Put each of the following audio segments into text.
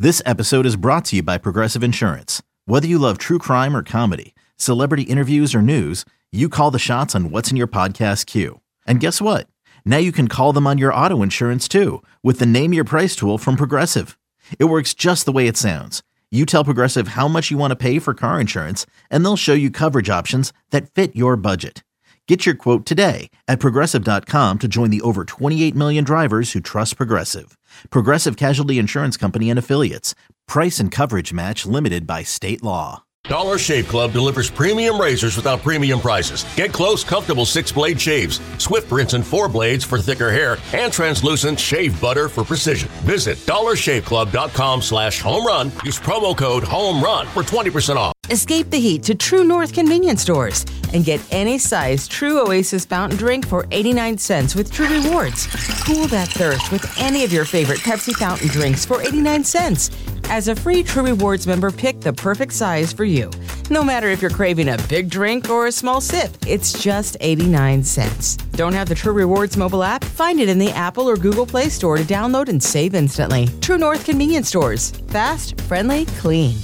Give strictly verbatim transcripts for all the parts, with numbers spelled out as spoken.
This episode is brought to you by Progressive Insurance. Whether you love true crime or comedy, celebrity interviews or news, you call the shots on what's in your podcast queue. And guess what? Now you can call them on your auto insurance too with the Name Your Price tool from Progressive. It works just the way it sounds. You tell Progressive how much you want to pay for car insurance, and they'll show you coverage options that fit your budget. Get your quote today at Progressive dot com to join the over twenty-eight million drivers who trust Progressive. Progressive Casualty Insurance Company and Affiliates. Price and coverage match limited by state law. Dollar Shave Club delivers premium razors without premium prices. Get close, comfortable six-blade shaves, Swift rinse and four blades for thicker hair, and translucent shave butter for precision. Visit dollar shave club dot com slash home run. Use promo code HOMERUN for twenty percent off. Escape the heat to True North convenience stores and get any size True Oasis fountain drink for eighty-nine cents with True Rewards. Cool that thirst with any of your favorite Pepsi fountain drinks for eighty-nine cents. As a free True Rewards member, pick the perfect size for you. No matter if you're craving a big drink or a small sip, it's just eighty-nine cents. Don't have the True Rewards mobile app? Find it in the Apple or Google Play Store to download and save instantly. True North convenience stores. Fast, friendly, clean.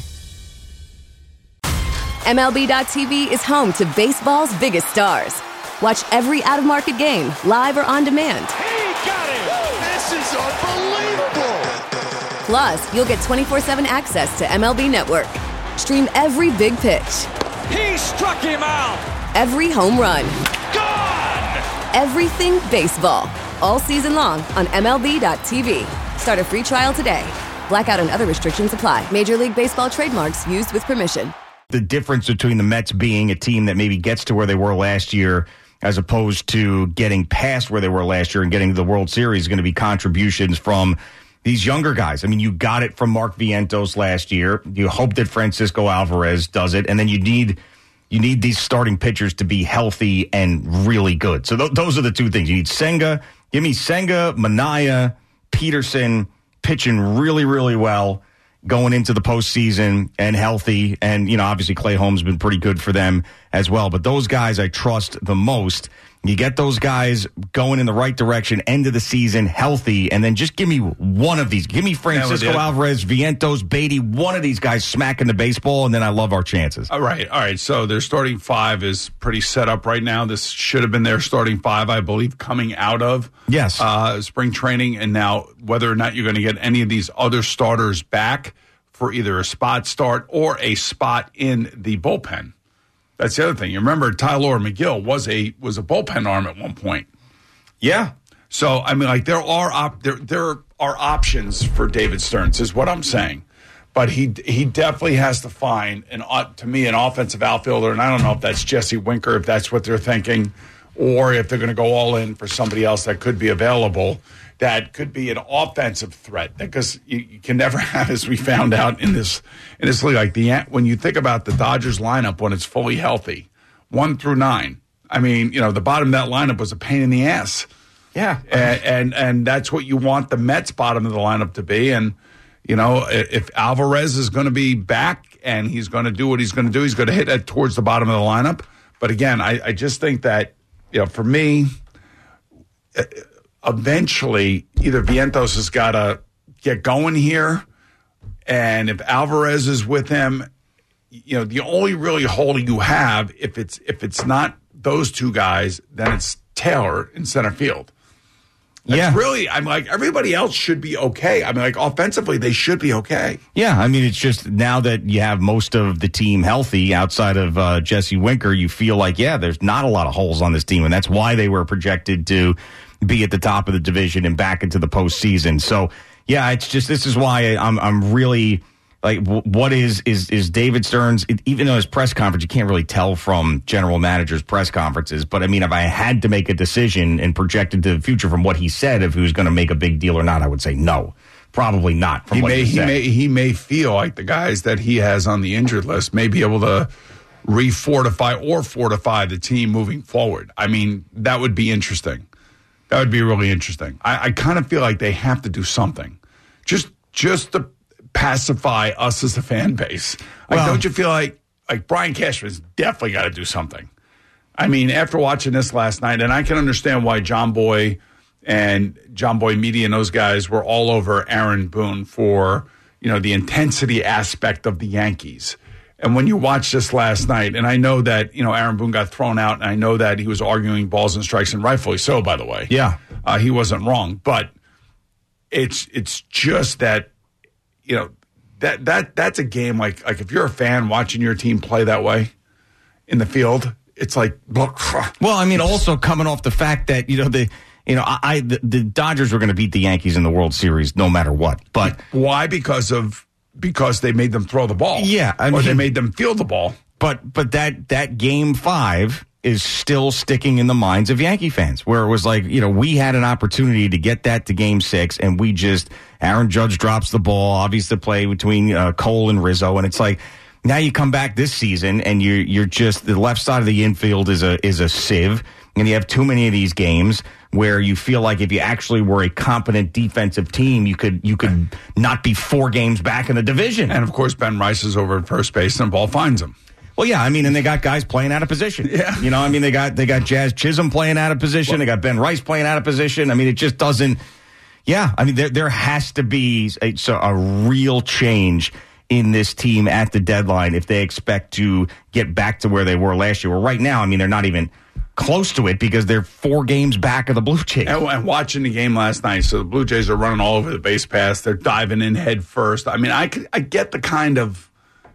M L B dot T V is home to baseball's biggest stars. Watch every out-of-market game, live or on demand. He got it! This is unbelievable! Plus, you'll get twenty-four seven access to M L B Network. Stream every big pitch. He struck him out! Every home run. Gone! Everything baseball. All season long on M L B dot T V. Start a free trial today. Blackout and other restrictions apply. Major League Baseball trademarks used with permission. The difference between the Mets being a team that maybe gets to where they were last year as opposed to getting past where they were last year and getting to the World Series is going to be contributions from these younger guys. I mean, you got it from Mark Vientos last year. You hope that Francisco Alvarez does it, and then you need you need these starting pitchers to be healthy and really good. So th- those are the two things. You need Senga. Give me Senga, Manaea, Peterson pitching really, really well going into the postseason and healthy. And, you know, obviously Clay Holmes has been pretty good for them as well. But those guys I trust the most. You get those guys going in the right direction, end of the season, healthy, and then just give me one of these. Give me Francisco Alvarez, Vientos, Beatty, one of these guys smacking the baseball, and then I love our chances. All right, all right. So their starting five is pretty set up right now. This should have been their starting five, I believe, coming out of yes uh, spring training. And now whether or not you're going to get any of these other starters back for either a spot start or a spot in the bullpen. That's the other thing. You remember Tyler McGill was a was a bullpen arm at one point. Yeah. So I mean, like there are op- there there are options for David Stearns, is what I'm saying. But he he definitely has to find an to me an offensive outfielder, and I don't know if that's Jesse Winker, if that's what they're thinking, or if they're going to go all in for somebody else that could be available. That could be an offensive threat, because you, you can never have, as we found out in this in this league, like the when you think about the Dodgers lineup when it's fully healthy, one through nine. I mean, you know, the bottom of that lineup was a pain in the ass. Yeah, and and, and that's what you want the Mets' bottom of the lineup to be. And you know, if Alvarez is going to be back and he's going to do what he's going to do, he's going to hit that towards the bottom of the lineup. But again, I, I just think that, you know, for me. Uh, Eventually, either Vientos has got to get going here, and if Alvarez is with him, you know, the only really hole you have, if it's if it's not those two guys, then it's Taylor in center field. That's yeah. really, I'm like, everybody else should be okay. I mean, like, offensively, they should be okay. Yeah, I mean, it's just now that you have most of the team healthy outside of uh, Jesse Winker, you feel like, yeah, there's not a lot of holes on this team, and that's why they were projected to be at the top of the division and back into the postseason. So, yeah, it's just, this is why I'm I'm really, like, what is is is David Stearns, it, even though his press conference, you can't really tell from general managers' press conferences, but I mean, if I had to make a decision and project into the future from what he said, if he was going to make a big deal or not, I would say no. Probably not. From he what may, he, he said. may he may feel like the guys that he has on the injured list may be able to refortify or fortify the team moving forward. I mean, that would be interesting. That would be really interesting. I, I kind of feel like they have to do something, just just to pacify us as a fan base. Like, well, don't you feel like like Brian Cashman's definitely got to do something? I mean, after watching this last night, and I can understand why John Boy and John Boy Media and those guys were all over Aaron Boone for you know, the intensity aspect of the Yankees. And when you watch this last night, and I know that, you know, Aaron Boone got thrown out, and I know that he was arguing balls and strikes, and rightfully so, by the way. Yeah. Uh, he wasn't wrong. But it's it's just that, you know, that that that's a game like like if you're a fan watching your team play that way in the field, it's like, well, I mean, also coming off the fact that, you know, the you know, I, I the, the Dodgers were going to beat the Yankees in the World Series no matter what. But why? Because of because they made them throw the ball. Yeah, I or mean, they made them field the ball. But but that that game five is still sticking in the minds of Yankee fans, where it was like, you know, we had an opportunity to get that to game six, and we just, Aaron Judge drops the ball, obviously the play between uh, Cole and Rizzo, and it's like, now you come back this season, and you're, you're just, the left side of the infield is a is a sieve, and you have too many of these games where you feel like if you actually were a competent defensive team, you could you could not be four games back in the division. And, of course, Ben Rice is over at first base, and the ball finds him. Well, yeah, I mean, and they got guys playing out of position. Yeah. You know, I mean, they got they got Jazz Chisholm playing out of position. Well, they got Ben Rice playing out of position. I mean, it just doesn't, yeah, I mean, there there has to be a, so a real change in this team at the deadline if they expect to get back to where they were last year. Well, right now, I mean, they're not even close to it because they're four games back of the Blue Jays. And, and watching the game last night, so the Blue Jays are running all over the base pass. They're diving in head first. I mean, I, could, I get the kind of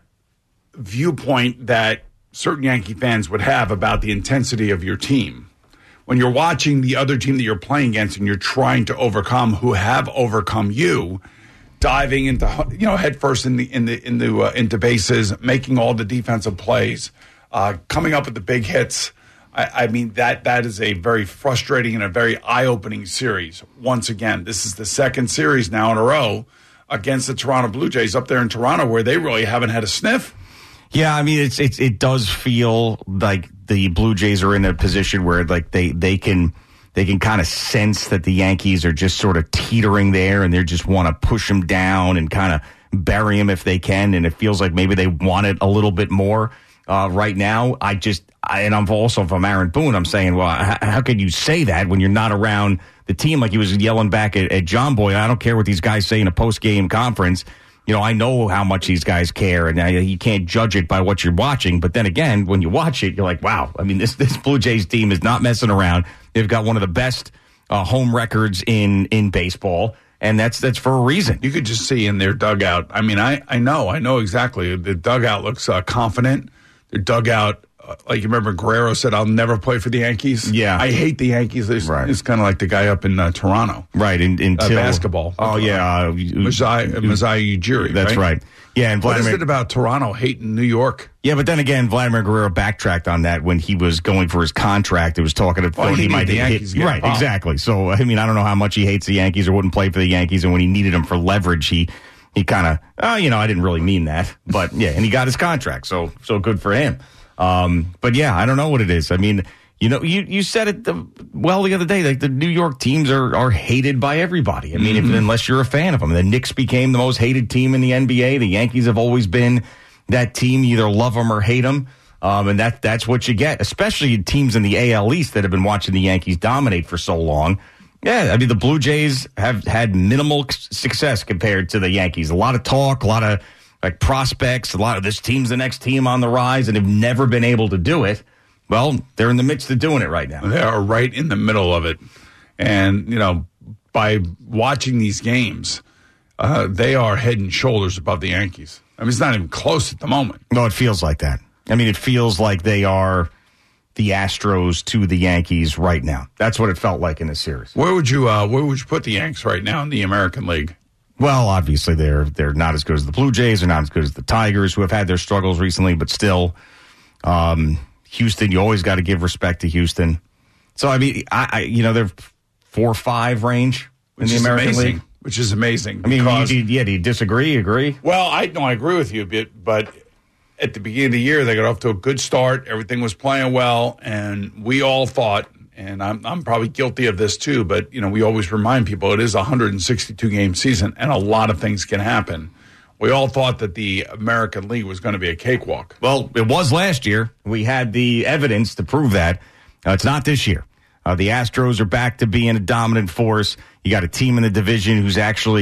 viewpoint that certain Yankee fans would have about the intensity of your team. When you're watching the other team that you're playing against and you're trying to overcome who have overcome you, diving into, you know, head first in the in the in the uh, into bases, making all the defensive plays, uh, coming up with the big hits. I, I mean, that that is a very frustrating and a very eye-opening series. Once again, this is the second series now in a row against the Toronto Blue Jays up there in Toronto, where they really haven't had a sniff. Yeah, I mean, it's, it's it does feel like the Blue Jays are in a position where like they they can they can kind of sense that the Yankees are just sort of teetering there, and they just want to push them down and kind of bury them if they can. And it feels like maybe they want it a little bit more uh, right now. I just I, and I'm also from Aaron Boone. I'm saying, well, how, how could you say that when you're not around the team? Like he was yelling back at, at John Boy. I don't care what these guys say in a post game conference. You know, I know how much these guys care, and I, you can't judge it by what you're watching. But then again, when you watch it, you're like, wow, I mean, this this Blue Jays team is not messing around. They've got one of the best uh, home records in, in baseball, and that's that's for a reason. You could just see in their dugout. I mean, I, I know, I know exactly. The dugout looks uh, confident. Their dugout, uh, like you remember Guerrero said, I'll never play for the Yankees. Yeah. I hate the Yankees. It's, right. it's kind of like the guy up in uh, Toronto. Right, in, until, uh, basketball. Oh, yeah. Uh, Masai, Masai Ujiri, That's right. right. Yeah, and Vladimir, what is it about Toronto hating New York? Yeah, but then again, Vladimir Guerrero backtracked on that when he was going for his contract. It was talking about well, he, he might the hit, Yankees right, involved. Exactly. So I mean, I don't know how much he hates the Yankees or wouldn't play for the Yankees, and when he needed them for leverage, he he kind of, oh, you know, I didn't really mean that, but yeah, and he got his contract, so so good for him. Um, but yeah, I don't know what it is. I mean. You know, you, you said it the, well the other day. Like the New York teams are, are hated by everybody. I mean, mm-hmm. if, unless you're a fan of them. The Knicks became the most hated team in the N B A. The Yankees have always been that team. You either love them or hate them, um, and that that's what you get. Especially teams in the A L East that have been watching the Yankees dominate for so long. Yeah, I mean, the Blue Jays have had minimal success compared to the Yankees. A lot of talk, a lot of like prospects, a lot of this team's the next team on the rise, and have never been able to do it. Well, they're in the midst of doing it right now. They are right in the middle of it. And, you know, by watching these games, uh, they are head and shoulders above the Yankees. I mean, it's not even close at the moment. No, it feels like that. I mean, it feels like they are the Astros to the Yankees right now. That's what it felt like in this series. Where would you uh, where would you put the Yanks right now in the American League? Well, obviously, they're they're not as good as the Blue Jays. They're not as good as the Tigers, who have had their struggles recently, but still um, – Houston, you always got to give respect to Houston. So, I mean, I, I you know, they're four or five range in which the American amazing, League. Which is amazing. I mean, you, you, yeah, do you disagree, agree? Well, I no, I agree with you a bit, but at the beginning of the year, they got off to a good start. Everything was playing well, and we all thought, and I'm, I'm probably guilty of this too, but, you know, we always remind people it is a one hundred sixty-two game season, and a lot of things can happen. We all thought that the American League was going to be a cakewalk. Well, it was last year. We had the evidence to prove that. Uh, it's not this year. Uh, the Astros are back to being a dominant force. You got a team in the division who's actually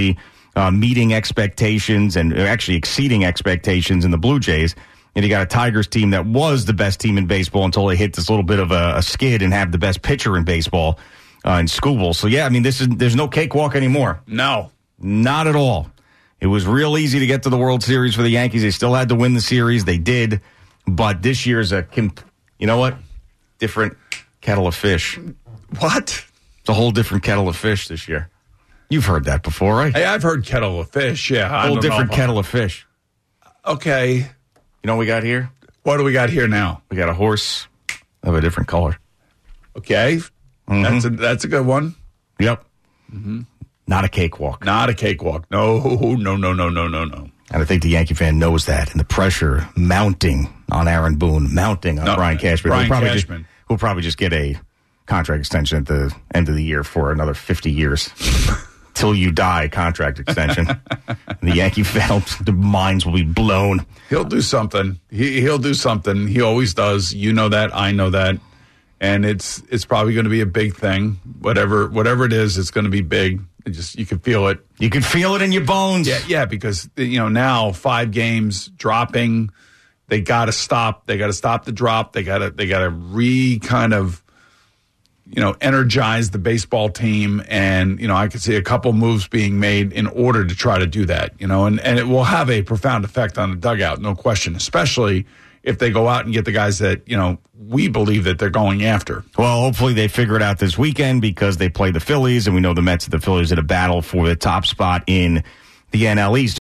uh, meeting expectations and actually exceeding expectations in the Blue Jays. And you got a Tigers team that was the best team in baseball until they hit this little bit of a, a skid and have the best pitcher in baseball uh, in Skubal. So, yeah, I mean, this is there's no cakewalk anymore. No. Not at all. It was real easy to get to the World Series for the Yankees. They still had to win the series. They did. But this year's a, you know what? Different kettle of fish. What? It's a whole different kettle of fish this year. You've heard that before, right? Hey, I've heard kettle of fish, yeah. A whole different kettle of fish. Okay. You know what we got here? What do we got here now? We got a horse of a different color. Okay. Mm-hmm. That's a that's a good one. Yep. Mm-hmm. Not a cakewalk. Not a cakewalk. No, no, no, no, no, no, no. And I think the Yankee fan knows that. And the pressure mounting on Aaron Boone, mounting on no, Brian Cashman. Brian we'll probably Cashman. Just, we'll probably just get a contract extension at the end of the year for another fifty years. Till you die contract extension. The Yankee fan, the minds will be blown. He'll do something. He, he'll do something. He always does. You know that. I know that. And it's it's probably going to be a big thing. Whatever whatever it is, it's going to be big. It just you can feel it. You can feel it in your bones. Yeah, yeah. Because you know now five games dropping, they got to stop. They got to stop the drop. They got to they got to re kind of, you know, energize the baseball team. And you know I could see a couple moves being made in order to try to do that. You know, and and it will have a profound effect on the dugout, no question. Especially if they go out and get the guys that, you know, we believe that they're going after. Well, hopefully they figure it out this weekend because they play the Phillies, and we know the Mets and the Phillies at a battle for the top spot in the N L East.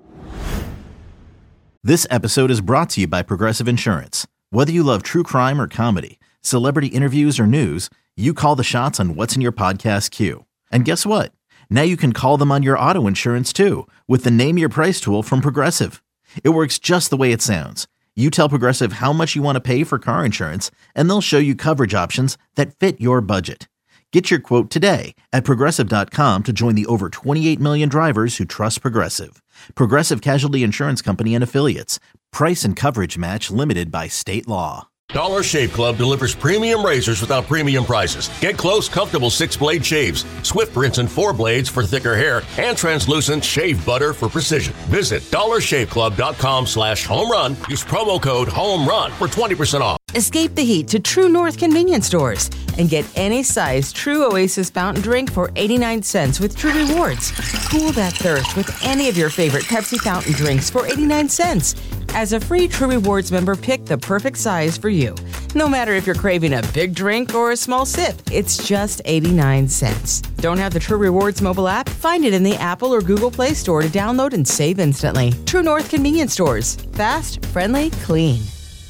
This episode is brought to you by Progressive Insurance. Whether you love true crime or comedy, celebrity interviews or news, you call the shots on what's in your podcast queue. And guess what? Now you can call them on your auto insurance too with the Name Your Price tool from Progressive. It works just the way it sounds. You tell Progressive how much you want to pay for car insurance, and they'll show you coverage options that fit your budget. Get your quote today at Progressive dot com to join the over twenty-eight million drivers who trust Progressive. Progressive Casualty Insurance Company and Affiliates. Price and coverage match limited by state law. Dollar Shave Club delivers premium razors without premium prices. Get close, comfortable six-blade shaves, Swift rinse and four blades for thicker hair, and translucent shave butter for precision. Visit dollar shave club dot com slash home run. Use promo code HOMERUN for twenty percent off. Escape the heat to True North convenience stores and get any size True Oasis fountain drink for eighty-nine cents with True Rewards. Cool that thirst with any of your favorite Pepsi fountain drinks for eighty-nine cents. As a free True Rewards member, pick the perfect size for you. No matter if you're craving a big drink or a small sip, it's just eighty-nine cents. Don't have the True Rewards mobile app? Find it in the Apple or Google Play Store to download and save instantly. True North convenience stores. Fast, friendly, clean.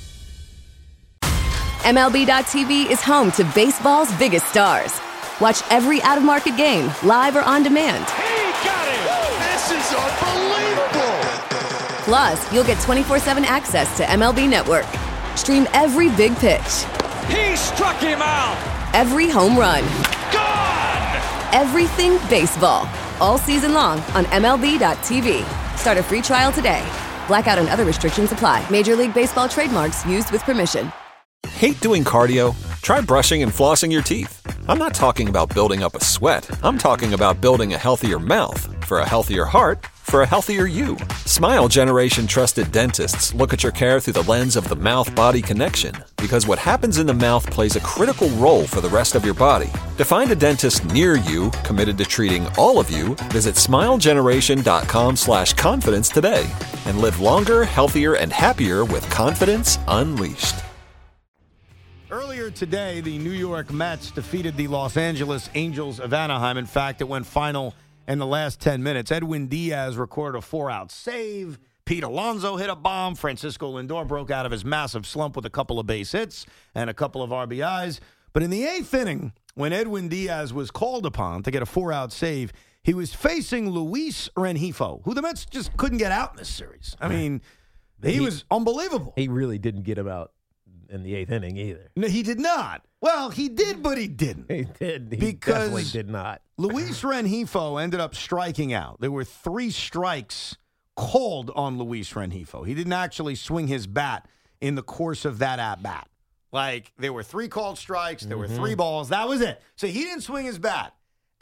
M L B dot T V is home to baseball's biggest stars. Watch every out-of-market game, live or on demand. He got it! This is unbelievable! Plus, you'll get twenty-four seven access to M L B Network. Stream every big pitch. He struck him out! Every home run. Gone! Everything baseball. All season long on M L B dot T V. Start a free trial today. Blackout and other restrictions apply. Major League Baseball trademarks used with permission. Hate doing cardio? Try brushing and flossing your teeth. I'm not talking about building up a sweat. I'm talking about building a healthier mouth for a healthier heart for a healthier you. Smile Generation trusted dentists look at your care through the lens of the mouth-body connection, because what happens in the mouth plays a critical role for the rest of your body. To find a dentist near you committed to treating all of you, visit smilegeneration.com slash confidence today and live longer, healthier, and happier with confidence unleashed. Earlier today, the New York Mets defeated the Los Angeles Angels of Anaheim. In fact, it went final in the last ten minutes. Edwin Diaz recorded a four-out save. Pete Alonso hit a bomb. Francisco Lindor broke out of his massive slump with a couple of base hits and a couple of R B Is. But in the eighth inning, when Edwin Diaz was called upon to get a four-out save, he was facing Luis Rengifo, who the Mets just couldn't get out in this series. I mean, he, he was unbelievable. He really didn't get him out in the eighth inning either. No, he did not. Well, he did, but he didn't. He did. He because definitely did not. Luis Rengifo ended up striking out. There were three strikes called on Luis Rengifo. He didn't actually swing his bat in the course of that at-bat. Like, there were three called strikes. There mm-hmm. were three balls. That was it. So he didn't swing his bat.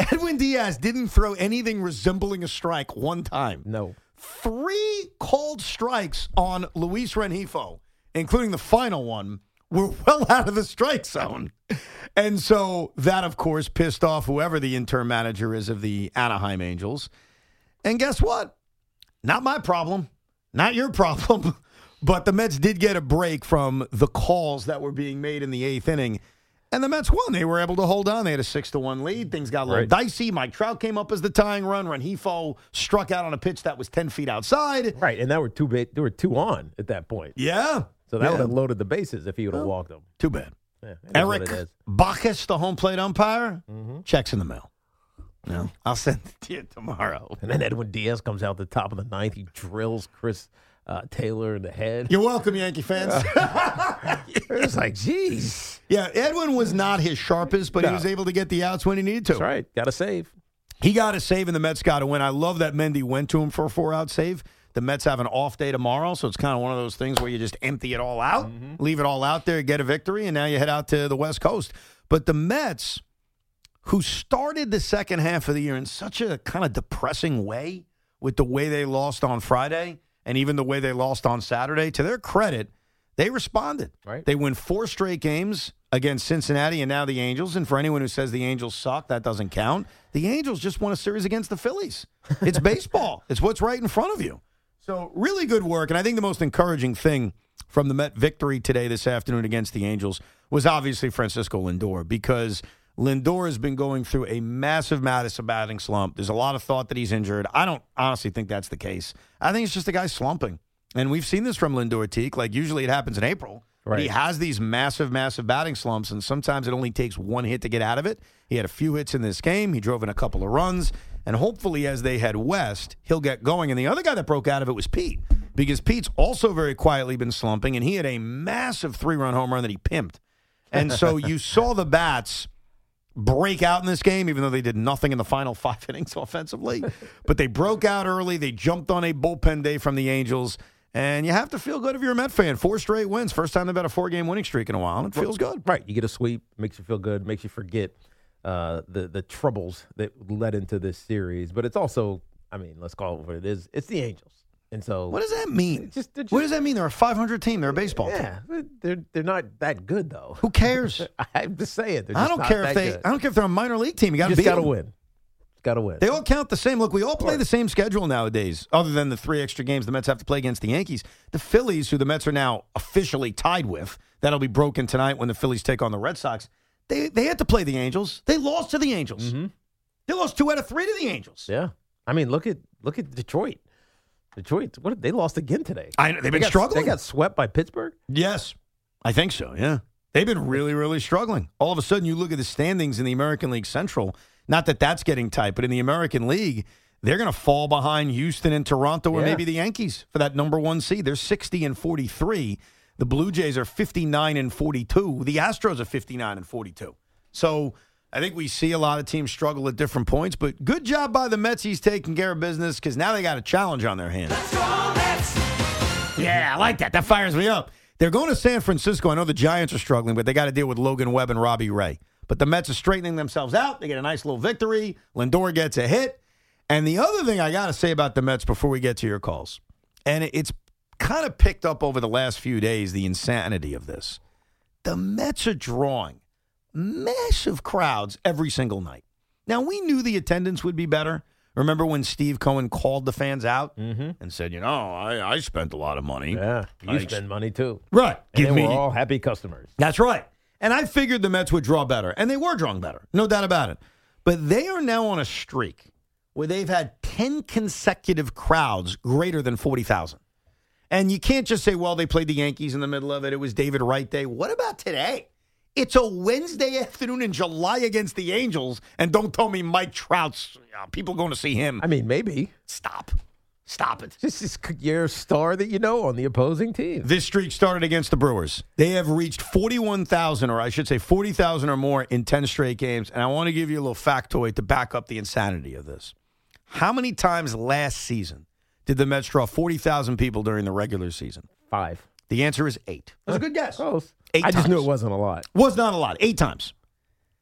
Edwin Diaz didn't throw anything resembling a strike one time. No. Three called strikes on Luis Rengifo, including the final one, were well out of the strike zone. And so that, of course, pissed off whoever the interim manager is of the Anaheim Angels. And guess what? Not my problem. Not your problem. But the Mets did get a break from the calls that were being made in the eighth inning. And the Mets won. They were able to hold on. They had a six to one lead. Things got a little right. dicey. Mike Trout came up as the tying run. Rengifo struck out on a pitch that was ten feet outside. Right, and that were two ba- there were two on at that point. Yeah. So that yeah. would have loaded the bases if he would have walked them. Too bad. Yeah, it is Eric what it is. Bacchus, the home plate umpire, Mm-hmm. checks in the mail. No, I'll send it to you tomorrow. And then Edwin Diaz comes out the top of the ninth. He drills Chris uh, Taylor in the head. You're welcome, Yankee fans. It's like, geez. Yeah, Edwin was not his sharpest, but No. he was able to get the outs when he needed to. That's right. Got to save. He got a save, and the Mets got a win. I love that Mendy went to him for a four-out save. The Mets have an off day tomorrow, so it's kind of one of those things where you just empty it all out, mm-hmm. leave it all out there, get a victory, and now you head out to the West Coast. But the Mets, who started the second half of the year in such a kind of depressing way with the way they lost on Friday and even the way they lost on Saturday, to their credit, they responded. Right. They win four straight games against Cincinnati and now the Angels. And for anyone who says the Angels suck, that doesn't count. The Angels just won a series against the Phillies. It's baseball. It's what's right in front of you. So really good work. And I think the most encouraging thing from the Met victory today, this afternoon against the Angels, was obviously Francisco Lindor, because Lindor has been going through a massive Madison batting slump. There's a lot of thought that he's injured. I don't honestly think that's the case. I think it's just a guy slumping. And we've seen this from Lindor, Teak. Like, usually it happens in April. Right. He has these massive, massive batting slumps, and sometimes it only takes one hit to get out of it. He had a few hits in this game. He drove in a couple of runs. And hopefully, as they head west, he'll get going. And the other guy that broke out of it was Pete, because Pete's also very quietly been slumping, and he had a massive three-run home run that he pimped. And so you saw the bats break out in this game, even though they did nothing in the final five innings offensively. But they broke out early. They jumped on a bullpen day from the Angels. And you have to feel good if you're a Met fan. Four straight wins. First time they've had a four-game winning streak in a while. And it feels good. Right. You get a sweep. Makes you feel good. Makes you forget uh, the, the troubles that led into this series. But it's also, I mean, let's call it what it is. It's the Angels. And so, what does that mean? Just, just, what does that mean? They're a five hundred team. They're a baseball yeah, team. They're they're not that good though. Who cares? I'm just saying. Just I don't care if they. Good. I don't care if they're a minor league team. You got to just got to them. win. Got to win. They all count the same. Look, we all play the same schedule nowadays, other than the three extra games the Mets have to play against the Yankees. The Phillies, who the Mets are now officially tied with, that'll be broken tonight when the Phillies take on the Red Sox. They they had to play the Angels. They lost to the Angels. Mm-hmm. They lost two out of three to the Angels. Yeah, I mean, look at look at Detroit. Detroit, what they lost again today? I know, they've been they got, struggling. They got swept by Pittsburgh? Yes, I think so, yeah. They've been really, really struggling. All of a sudden, you look at the standings in the American League Central. Not that that's getting tight, but in the American League, they're going to fall behind Houston and Toronto or yeah. maybe the Yankees for that number one seed. They're sixty and forty-three. The Blue Jays are fifty-nine and forty-two. The Astros are fifty-nine and forty-two. So I think we see a lot of teams struggle at different points, but good job by the Mets. He's taking care of business because now they got a challenge on their hands. Let's go, Mets! Yeah, I like that. That fires me up. They're going to San Francisco. I know the Giants are struggling, but they got to deal with Logan Webb and Robbie Ray. But the Mets are straightening themselves out. They get a nice little victory. Lindor gets a hit. And the other thing I got to say about the Mets before we get to your calls, and it's kind of picked up over the last few days, the insanity of this. The Mets are drawing massive crowds every single night. Now, we knew the attendance would be better. Remember when Steve Cohen called the fans out mm-hmm. and said, you know, I, I spent a lot of money. Yeah, you I spend money too. Right. And Give they me, were all happy customers. That's right. And I figured the Mets would draw better. And they were drawing better. No doubt about it. But they are now on a streak where they've had ten consecutive crowds greater than forty thousand. And you can't just say, well, they played the Yankees in the middle of it. It was David Wright Day. What about today? It's a Wednesday afternoon in July against the Angels, and don't tell me Mike Trout's uh, people going to see him. I mean, maybe. Stop. Stop it. This is your star that you know on the opposing team. This streak started against the Brewers. They have reached forty-one thousand, or I should say forty thousand or more in ten straight games. And I want to give you a little factoid to back up the insanity of this. How many times last season did the Mets draw forty thousand people during the regular season? Five. The answer is eight. That's a good guess. Close. Eight I just times. knew it wasn't a lot. Was not a lot. Eight times.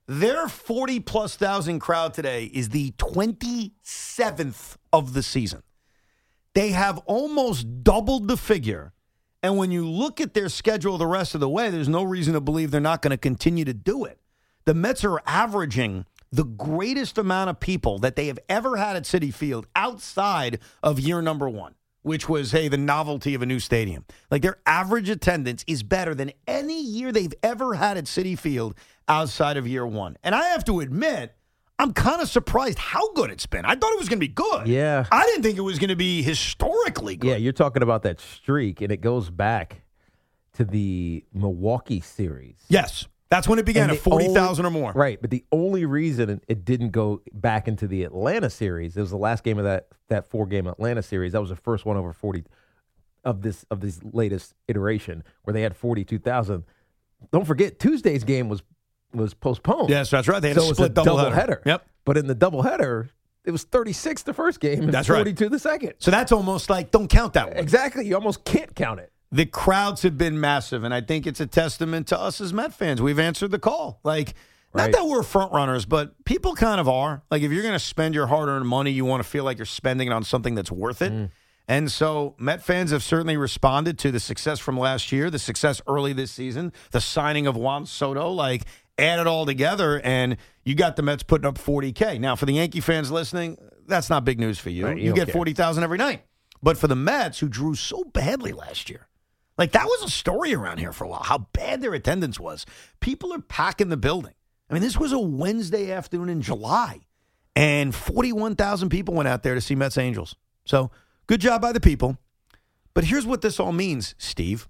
Their forty-plus thousand crowd today is the twenty-seventh of the season. They have almost doubled the figure. And when you look at their schedule the rest of the way, there's no reason to believe they're not going to continue to do it. The Mets are averaging the greatest amount of people that they have ever had at Citi Field outside of year number one, which was, hey, the novelty of a new stadium. Like, their average attendance is better than any year they've ever had at Citi Field outside of year one. And I have to admit, I'm kind of surprised how good it's been. I thought it was going to be good. Yeah. I didn't think it was going to be historically good. Yeah, you're talking about that streak, and it goes back to the Milwaukee series. Yes. That's when it began, at forty thousand or more. Right, but the only reason it didn't go back into the Atlanta series, it was the last game of that that four-game Atlanta series. That was the first one over forty of this of this latest iteration where they had forty-two thousand. Don't forget, Tuesday's game was was postponed. Yes, that's right. They had so a split it was a doubleheader. doubleheader. Yep. But in the doubleheader, it was thirty-six the first game and That's right. forty-two the second. So that's almost like, don't count that one. Exactly. You almost can't count it. The crowds have been massive, and I think it's a testament to us as Met fans. We've answered the call. Like, not Right. that we're front runners, but people kind of are. Like, if you're going to spend your hard-earned money, you want to feel like you're spending it on something that's worth it. Mm. And so Met fans have certainly responded to the success from last year, the success early this season, the signing of Juan Soto. Like, add it all together, and you got the Mets putting up forty K. Now, for the Yankee fans listening, that's not big news for you. Right, you you don't get care. forty thousand every night. But for the Mets, who drew so badly last year, like, that was a story around here for a while, how bad their attendance was. People are packing the building. I mean, this was a Wednesday afternoon in July, and forty-one thousand people went out there to see Mets Angels. So, good job by the people. But here's what this all means, Steve.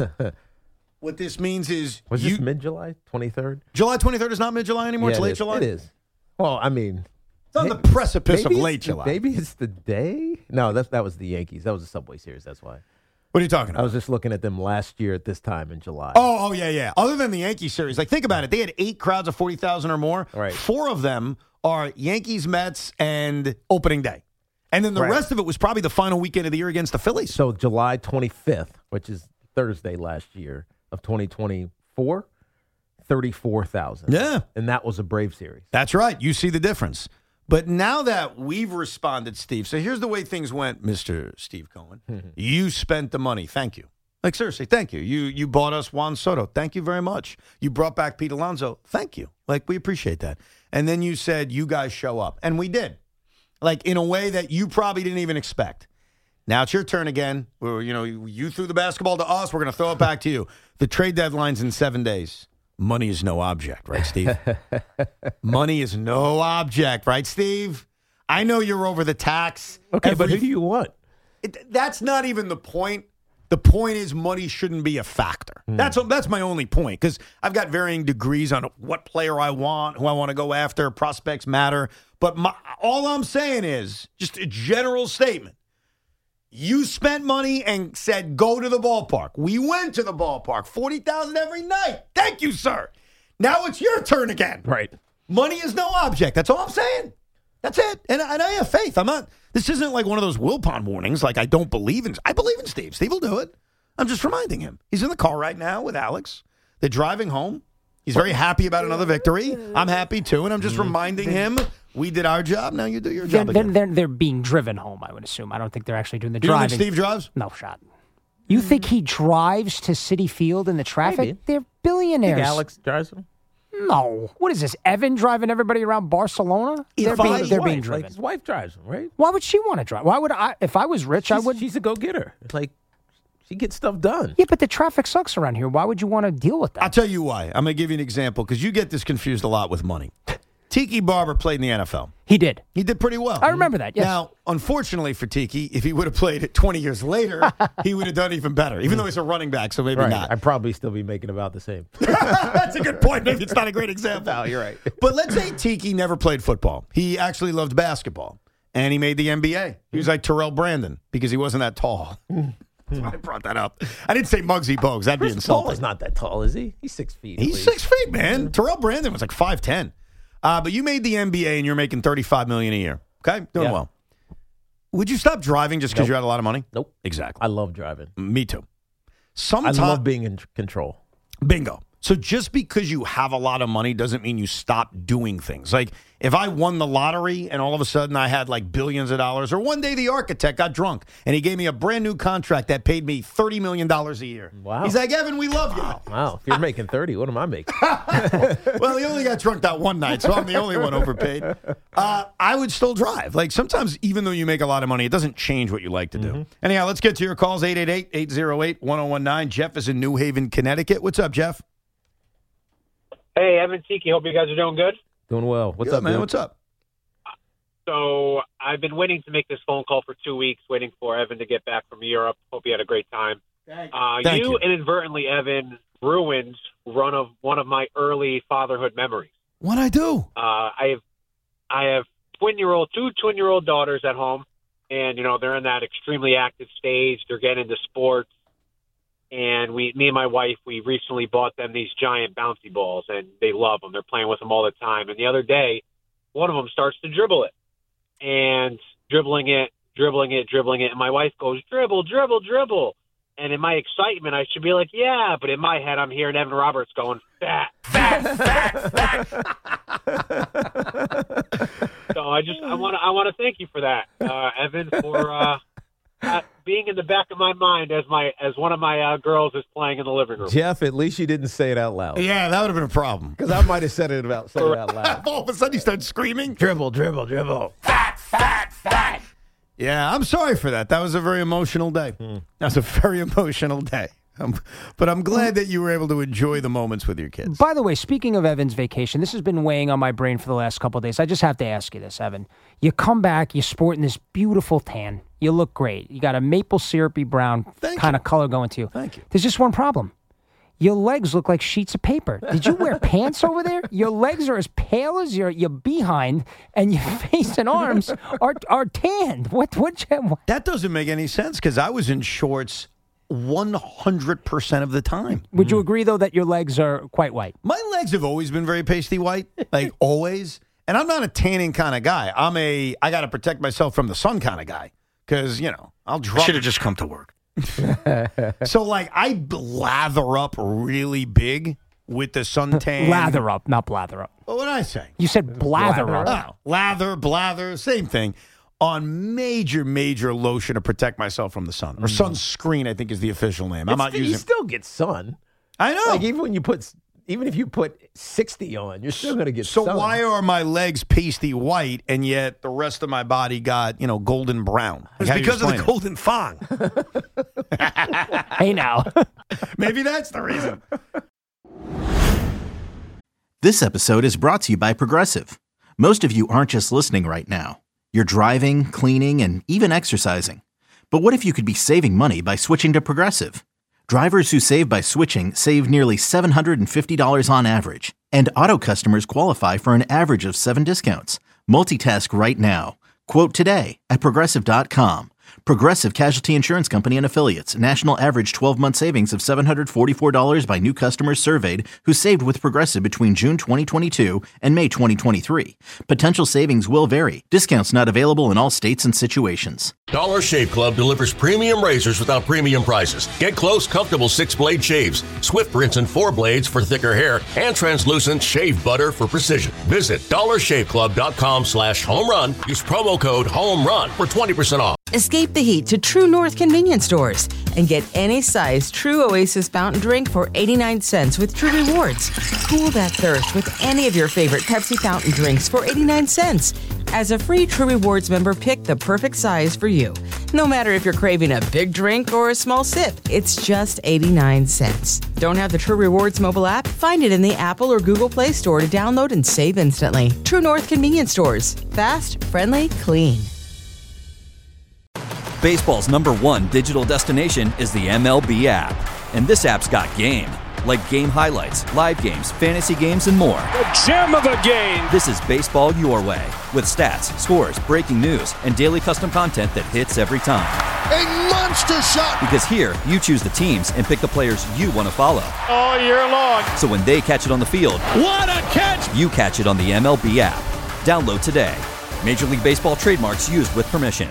What this means is... Was you, this mid-July, twenty-third? July twenty-third is not mid-July anymore? Yeah, it's it late is. July? It is. Well, I mean... It's on may- the precipice of maybe late it's- July. Maybe it's the day? No, that's, that was the Yankees. That was the Subway Series. That's why. What are you talking about? I was just looking at them last year at this time in July. Oh, oh yeah, yeah. Other than the Yankee series, like, think about it. They had eight crowds of forty thousand or more. Right. Four of them are Yankees, Mets, and opening day. And then the Right. rest of it was probably the final weekend of the year against the Phillies. So July twenty-fifth, which is Thursday last year of twenty twenty-four, thirty-four thousand. Yeah. And that was a Brave series. That's right. You see the difference. But now that we've responded, Steve, so here's the way things went, Mister Steve Cohen. You spent the money. Thank you. Like, seriously, thank you. You you bought us Juan Soto. Thank you very much. You brought back Pete Alonso. Thank you. Like, we appreciate that. And then you said, you guys show up. And we did. Like, in a way that you probably didn't even expect. Now it's your turn again. We're, you know, you threw the basketball to us. We're going to throw it back to you. The trade deadline's in seven days. Money is no object, right, Steve? Money is no object, right, Steve? I know you're over the tax. Okay, but Every- who do you want? It, that's not even the point. The point is money shouldn't be a factor. Mm. That's that's my only point, because I've got varying degrees on what player I want, who I want to go after. Prospects matter. But my, all I'm saying is just a general statement. You spent money and said, go to the ballpark. We went to the ballpark. forty thousand every night. Thank you, sir. Now it's your turn again. Right. Money is no object. That's all I'm saying. That's it. And, and I have faith. I'm not, this isn't like one of those Wilpon warnings, like I don't believe in, I believe in Steve. Steve will do it. I'm just reminding him. He's in the car right now with Alex. They're driving home. He's very happy about another victory. I'm happy too. And I'm just reminding him, we did our job. Now you do your They're, job they're, again. they're, they're being driven home, I would assume. I don't think they're actually doing the You don't driving. think Steve drives? No shot. You think he drives to Citi Field in the traffic? Maybe. They're billionaires. Think Alex drives them? No. What is this, Evan driving everybody around Barcelona? They're, If I- being, his they're wife, being like, driven. his wife drives them, right? Why would she want to drive? Why would I? If I was rich, I She's, would. she's a go-getter. Like, she gets stuff done. Yeah, but the traffic sucks around here. Why would you want to deal with that? I'll tell you why. I'm going to give you an example because you get this confused a lot with money. Tiki Barber played in the N F L. He did. He did pretty well. I remember that, yes. Now, unfortunately for Tiki, if he would have played it twenty years later, he would have done even better, even though he's a running back, so maybe Right. not. I'd probably still be making about the same. That's a good point. Maybe it's not a great example. No, you're right. But let's say Tiki never played football. He actually loved basketball, and he made the N B A. He was like Terrell Brandon because he wasn't that tall. That's why I brought that up. I didn't say Muggsy Bogues. That'd be Chris insulting. Paul is not that tall, is he? He's six feet. at He's least. six feet, man. Terrell Brandon was like five ten. Uh, but you made the N B A and you're making thirty-five million dollars a year. Okay? Doing Yeah. well. Would you stop driving just because Nope. you had a lot of money? Nope. Exactly. I love driving. Me too. I Sometimes, love being in control. bingo. So just because you have a lot of money doesn't mean you stop doing things. Like if I won the lottery and all of a sudden I had like billions of dollars, or one day the architect got drunk and he gave me a brand new contract that paid me thirty million dollars a year. Wow. He's like, Evan, we love you. Wow. wow. If you're making thirty, what am I making? Well, he only got drunk that one night, so I'm the only one overpaid. Uh, I would still drive. Like sometimes, even though you make a lot of money, it doesn't change what you like to do. Mm-hmm. Anyhow, let's get to your calls. eight eight eight, eight oh eight, one oh one nine. Jeff is in New Haven, Connecticut. What's up, Jeff? Hey, Evan, Tiki. Hope you guys are doing good. Doing well. What's good, up, man? dude? What's up? So I've been waiting to make this phone call for two weeks, waiting for Evan to get back from Europe. Hope you had a great time. Thank uh, you. Thank you you. inadvertently, Evan, ruined one of one of my early fatherhood memories. What'd I do? Uh, I have I have twin-year-old, two twin-year-old daughters at home, and you know they're in that extremely active stage. They're getting into sports. And we, me and my wife, we recently bought them these giant bouncy balls, and they love them. They're playing with them all the time. And the other day, one of them starts to dribble it, and dribbling it, dribbling it, dribbling it. And my wife goes, dribble, dribble, dribble. And in my excitement, I should be like, yeah. But in my head, I'm hearing Evan Roberts going, fat, fat, fat, fat. So I just, I want to, I want to thank you for that, uh, Evan, for. Uh, Uh, being in the back of my mind as my as one of my uh, girls is playing in the living room. Jeff, at least you didn't say it out loud. Yeah, that would have been a problem. Because I might have said it about said it out loud. All of a sudden, you start screaming. Dribble, dribble, dribble. Fat, fat, fat. Yeah, I'm sorry for that. That was a very emotional day. Hmm. That was a very emotional day. Um, but I'm glad that you were able to enjoy the moments with your kids. By the way, speaking of Evan's vacation, this has been weighing on my brain for the last couple of days. I just have to ask you this, Evan. You come back, you're sporting this beautiful tan. You look great. You got a maple syrupy brown kind of color going to you. Thank you. There's just one problem. Your legs look like sheets of paper. Did you wear pants over there? Your legs are as pale as your your behind, and your face and arms are are tanned. What what? what? That doesn't make any sense because I was in shorts one hundred percent of the time. Would you agree, though, that your legs are quite white? My legs have always been very pasty white, like always. And I'm not a tanning kind of guy. I'm a, I got to protect myself from the sun kind of guy because, you know, I'll drop. Should have just come to work. So, like, I lather up really big with the suntan. Lather up, not blather up. What did I say? You said blather, Blather up. Oh, lather, blather, same thing. On major, major lotion to protect myself from the sun. Or sunscreen, I think is the official name. I'm It's not the- using You still get sun. I know. Like, even when you put, even if you put sixty on, you're still going to get So sun. why are my legs pasty white and yet the rest of my body got, you know, golden brown? Like, It's how do you because of the explain golden thong. Hey, now. it? Maybe that's the reason. This episode is brought to you by Progressive. Most of you aren't just listening right now. You're driving, cleaning, and even exercising. But what if you could be saving money by switching to Progressive? Drivers who save by switching save nearly seven hundred fifty dollars on average. And auto customers qualify for an average of seven discounts. Multitask right now. Quote today at Progressive dot com. Progressive Casualty Insurance Company and Affiliates. National average twelve-month savings of seven hundred forty-four dollars by new customers surveyed who saved with Progressive between June twenty twenty-two and May twenty twenty-three. Potential savings will vary. Discounts not available in all states and situations. Dollar Shave Club delivers premium razors without premium prices. Get close, comfortable six-blade shaves, Swift rinse and four blades for thicker hair, and translucent shave butter for precision. Visit dollar shave club dot com slash home run. Use promo code HOMERUN for twenty percent off. Escape the heat to True North convenience stores and get any size True Oasis fountain drink for eighty-nine cents with True Rewards. Cool that thirst with any of your favorite Pepsi fountain drinks for eighty-nine cents. As a free True Rewards member, pick the perfect size for you. No matter if you're craving a big drink or a small sip, it's just eighty-nine cents. Don't have the True Rewards mobile app? Find it in the Apple or Google Play Store to download and save instantly. True North convenience stores. Fast, friendly, clean. Baseball's number one digital destination is the M L B app. And this app's got game. Like game highlights, live games, fantasy games, and more. The gem of the game. This is baseball your way. With stats, scores, breaking news, and daily custom content that hits every time. A monster shot. Because here, you choose the teams and pick the players you want to follow. All year long. So when they catch it on the field, what a catch! You catch it on the M L B app. Download today. Major League Baseball trademarks used with permission.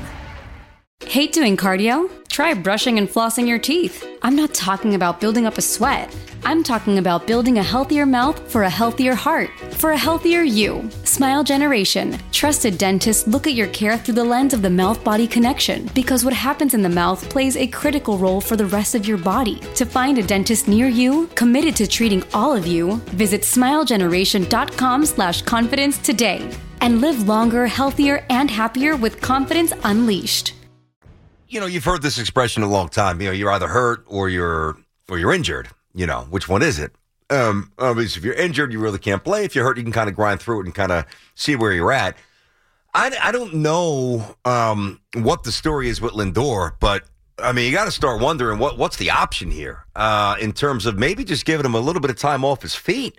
Hate doing cardio? Try brushing and flossing your teeth. I'm not talking about building up a sweat. I'm talking about building a healthier mouth for a healthier heart, for a healthier you. Smile Generation. Trusted dentists look at your care through the lens of the mouth-body connection, because what happens in the mouth plays a critical role for the rest of your body. To find a dentist near you, committed to treating all of you, visit smilegeneration.com slash confidence today. And live longer, healthier, and happier with confidence unleashed. You know, you've heard this expression a long time. You know, you're either hurt or you're or you're injured. You know, which one is it? Um, obviously, if you're injured, you really can't play. If you're hurt, you can kind of grind through it and kind of see where you're at. I, I don't know um, what the story is with Lindor, but, I mean, you got to start wondering what what's the option here uh, in terms of maybe just giving him a little bit of time off his feet.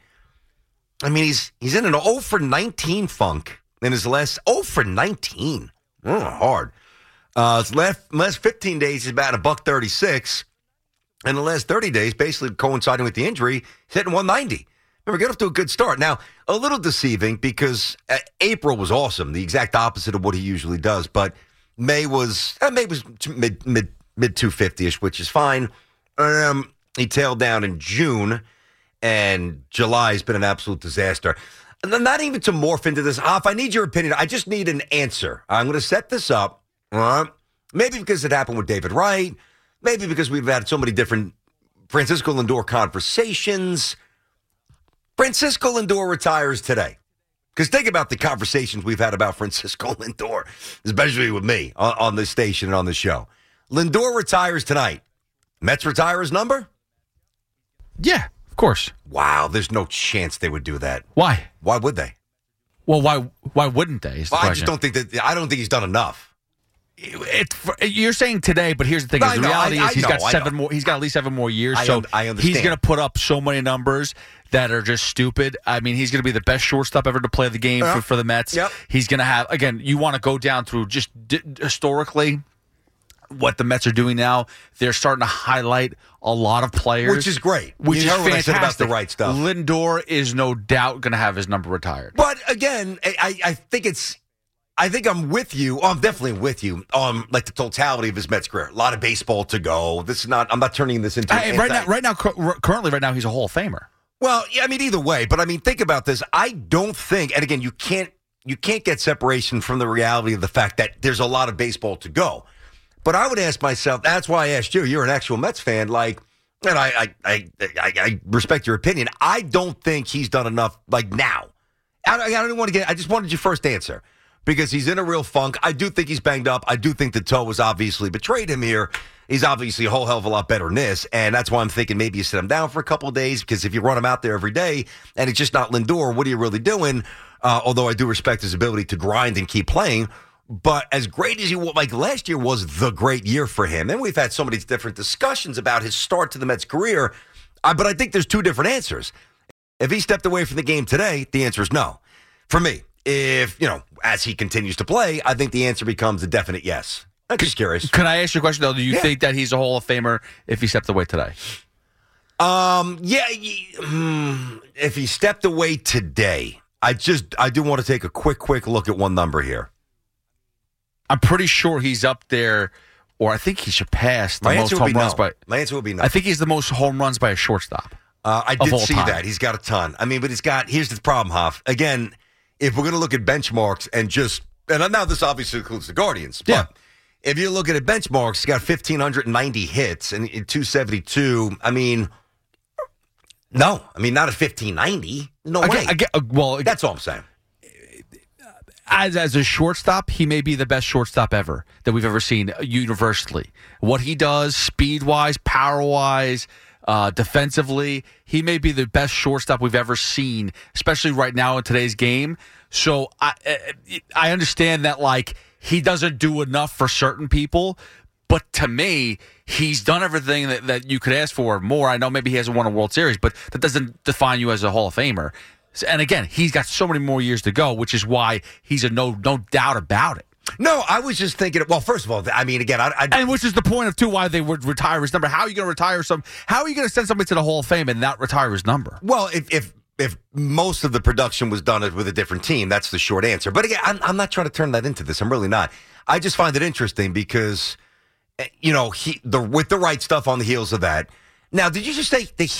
I mean, he's he's in an oh for nineteen funk in his last oh for nineteen. Oh, hard. Uh, his last, last fifteen days, he's about a buck thirty-six. And the last thirty days, basically coinciding with the injury, he's hitting one ninety. Remember, get off to a good start. Now, a little deceiving because uh, April was awesome, the exact opposite of what he usually does. But May was uh, May was mid mid mid two fifty-ish, which is fine. Um, he tailed down in June. And July has been an absolute disaster. Not even to morph into this. Hoff, I need your opinion. I just need an answer. I'm going to set this up. Uh, maybe because it happened with David Wright. Maybe because we've had so many different Francisco Lindor conversations. Francisco Lindor retires today. Because think about the conversations we've had about Francisco Lindor, especially with me on, on this station and on the show. Lindor retires tonight. Mets retire his number? Yeah. Of course. Wow, there's no chance they would do that. Why? Why would they? Well, why Why wouldn't they? Is the well, I question. just don't think that. I don't think he's done enough. It, it, you're saying today, but here's the thing: No, is the I know, reality I- is he's I got know, I seven know. more. He's got at least seven more years. I so un- I understand. he's going to put up so many numbers that are just stupid. I mean, he's going to be the best shortstop ever to play the game Yep. for, for the Mets. Yep. He's going to have again. You want to go down through just d- historically. What the Mets are doing now, they're starting to highlight a lot of players. Which is great. Which You is heard what I fantastic. said about the right stuff. Lindor is no doubt going to have his number retired. But again, I, I think it's. I think I'm with you. Oh, I'm definitely with you on like the totality of his Mets career. A lot of baseball to go. This is not. I'm not turning this into Hey, an right anti- now, right now, cu- currently, right now, he's a Hall of Famer. Well, yeah, I mean, either way. But I mean, think about this. I don't think, and again, you can't you can't get separation from the reality of the fact that there's a lot of baseball to go. But I would ask myself, that's why I asked you, you're an actual Mets fan, like, and I I, I, I, I respect your opinion. I don't think he's done enough, like, now. I, I don't want to get, I just wanted your first answer because he's in a real funk. I do think he's banged up. I do think the toe has obviously betrayed him here. He's obviously a whole hell of a lot better than this, and that's why I'm thinking maybe you sit him down for a couple of days because if you run him out there every day and it's just not Lindor, what are you really doing? Uh, although I do respect his ability to grind and keep playing. But as great as he was, like last year was the great year for him. And we've had so many different discussions about his start to the Mets career. Uh, but I think there's two different answers. If he stepped away from the game today, the answer is no. For me, if, you know, as he continues to play, I think the answer becomes a definite yes. I'm just curious. Can I ask you a question, though? Do you Yeah. think that he's a Hall of Famer if he stepped away today? Um, yeah, y- hmm, if he stepped away today, I just, I do want to take a quick, quick look at one number here. I'm pretty sure he's up there, or I think he should pass the My most answer would home be no. runs by. My answer would be no. I think he's the most home runs by a shortstop. Uh, I of did all see time. that. He's got a ton. I mean, but he's got, here's the problem, Hoff. Again, if we're going to look at benchmarks and just, and now this obviously includes the Guardians, but Yeah. if you look at it benchmarks, he's got one thousand five hundred ninety hits and two seventy-two. I mean, no. I mean, not at fifteen ninety. No I way. get- I get- uh, well, That's all I'm saying. As as a shortstop, he may be the best shortstop ever that we've ever seen universally. What he does, speed wise, power wise, uh, defensively, he may be the best shortstop we've ever seen, especially right now in today's game. So I I understand that like he doesn't do enough for certain people, but to me, he's done everything that, that you could ask for more. I know maybe he hasn't won a World Series, but that doesn't define you as a Hall of Famer. And again, he's got so many more years to go, which is why he's a no no doubt about it. No, I was just thinking, well, first of all, I mean, again, I, I And which is the point of, too, why they would retire his number. How are you going to retire some? How are you going to send somebody to the Hall of Fame and not retire his number? Well, if if if most of the production was done with a different team, that's the short answer. But again, I'm, I'm not trying to turn that into this. I'm really not. I just find it interesting because, you know, he the with the right stuff on the heels of that. Now, did you just say that he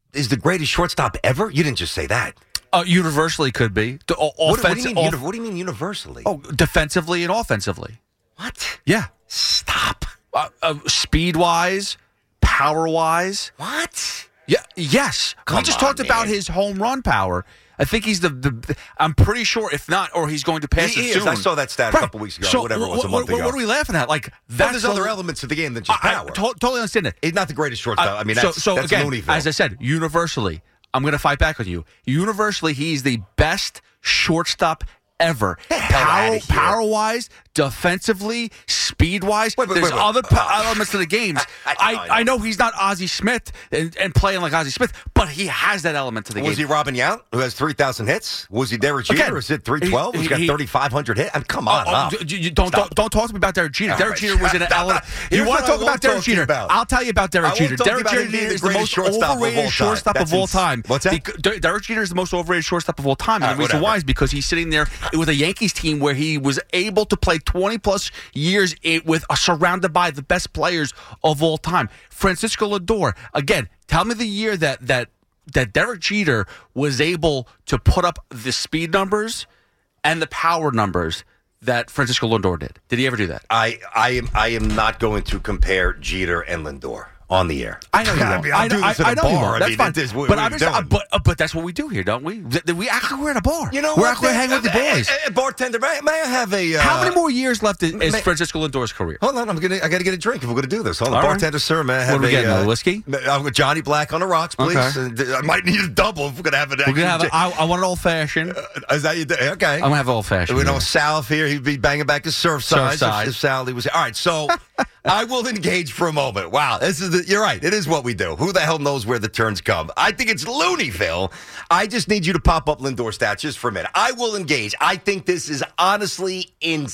is the greatest shortstop ever? You didn't just say that. Uh, universally could be. The, o- What, what, do you offensive- mean, off- uni- what do you mean universally? Oh, defensively and offensively. What? Yeah. Stop. Uh, uh, speed wise, power wise. What? Yeah. Yes. we Come just on, talked about man. his home run power. I think he's the, the. I'm pretty sure, if not, or he's going to pass He it is. soon. I saw that stat a Right. couple weeks ago, So whatever it was, what, a month what, ago. What are we laughing at? Like Well, that's there's the- other elements to the game than just I, I power. to- totally understand it. He's not the greatest shortstop. I mean, so, that's, so that's again, Looneyville. as I said, universally, I'm going to fight back on you. Universally, he's the best shortstop ever. Power, power wise, defensively, speed wise. Wait, wait, There's wait, wait. other po- elements to the games. I- I, I- I, know he's not Ozzie Smith and, and playing like Ozzie Smith, but he has that element to the Was game. he Robin Yount, who has three thousand hits? Was he Derek Jeter, Again, who hit three twelve? he- Who's got he- thirty-five hundred hits? I mean, come Oh, on. oh, up. d- you don't, don't don't talk to me about Derek Jeter. All Derek right. Jeter was in an element. You Here's want what to I talk about won't Derek talk to you Jeter? about. I'll tell you about Derek I won't Jeter. talk to you Derek about Jeter him being the is the greatest most shortstop of all overrated time. shortstop That's of all ins- time. What's that? Bec- Der- Derek Jeter is the most overrated shortstop of all time, and All the right, reason whatever. why is because he's sitting there with a Yankees team where he was able to play twenty plus years i- with uh, surrounded by the best players of all time. Francisco Lindor, again, tell me the year that that that Derek Jeter was able to put up the speed numbers and the power numbers that Francisco Lindor did. Did he ever do that? I, I am I am not going to compare Jeter and Lindor on the air. I know you I won't. mean, I'll I know, do this I, at a I know you bar. won't. I That's mean, fine. it is what but we're I'm just, doing. uh, but, uh, but that's what we do here, don't we? Th- We act like we're at a bar. You know we're what? act like we're hanging with the Uh, boys. uh, uh, bartender, may, may I have a? Uh, How many more years left is, is may- Francisco Lindor's career? Hold on, I'm gonna. I got to get a drink if we're gonna do this. Hold on, All right. bartender, sir. May I have What are we a getting, uh, a whiskey? I'm with Johnny Black on the rocks, please. Okay. And, uh, I might need a double if we're gonna have an. We're gonna have. actual A, I, I want an old fashioned. Uh, is that you? Okay. I'm gonna have old fashioned. We know Sal here. He'd be banging back to Surfside. Surfside. If, if Sal he was all right. So I will engage for a moment. Wow, this is the, you're right. It is what we do. Who the hell knows where the turns come? I think it's Looneyville. I just need you to pop up Lindor stats just for a minute. I will engage. I think this is honestly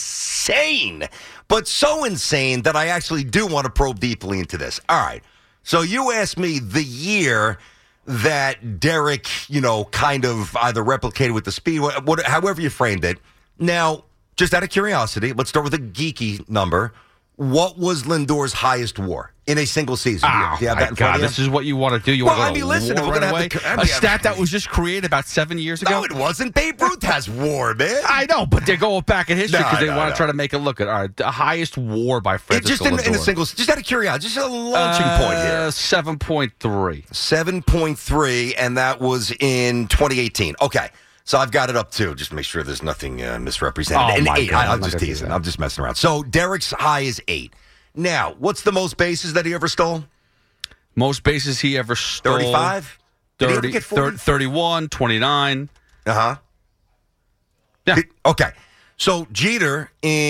insane, but so insane that I actually do want to probe deeply into this. All right. So you asked me the year that Derek, you know, kind of either replicated with the speed, what, what, however you framed it. Now, just out of curiosity, let's start with a geeky number. What was Lindor's highest WAR in a single season? Oh, Do you have my that in front God, of you? this is what you want to do. You Well, want I to mean, listen, if we're gonna have away? the- I a mean, stat that was just created about seven years ago. No, it wasn't. Babe Ruth has WAR, man. I know, but they're going back in history No, because they no, want to no. try to make it look at all right. The highest WAR by It Francisco just in, in a Lindor. single, just out of curiosity, just a launching point here. Uh, seven point three. seven point three, and that was in twenty eighteen. Okay. So I've got it up too. Just to make sure there's nothing uh, misrepresented. Oh, and my eight. God, I, I'm I'm not just gonna do teasing. that. I'm just messing around. So Derek's high is eight. Now, what's the most bases that he ever stole? Most bases he ever stole. thirty-five? Did he ever thirty, get forty? thirty-one, twenty-nine. Uh-huh. Yeah. Did- okay. So Jeter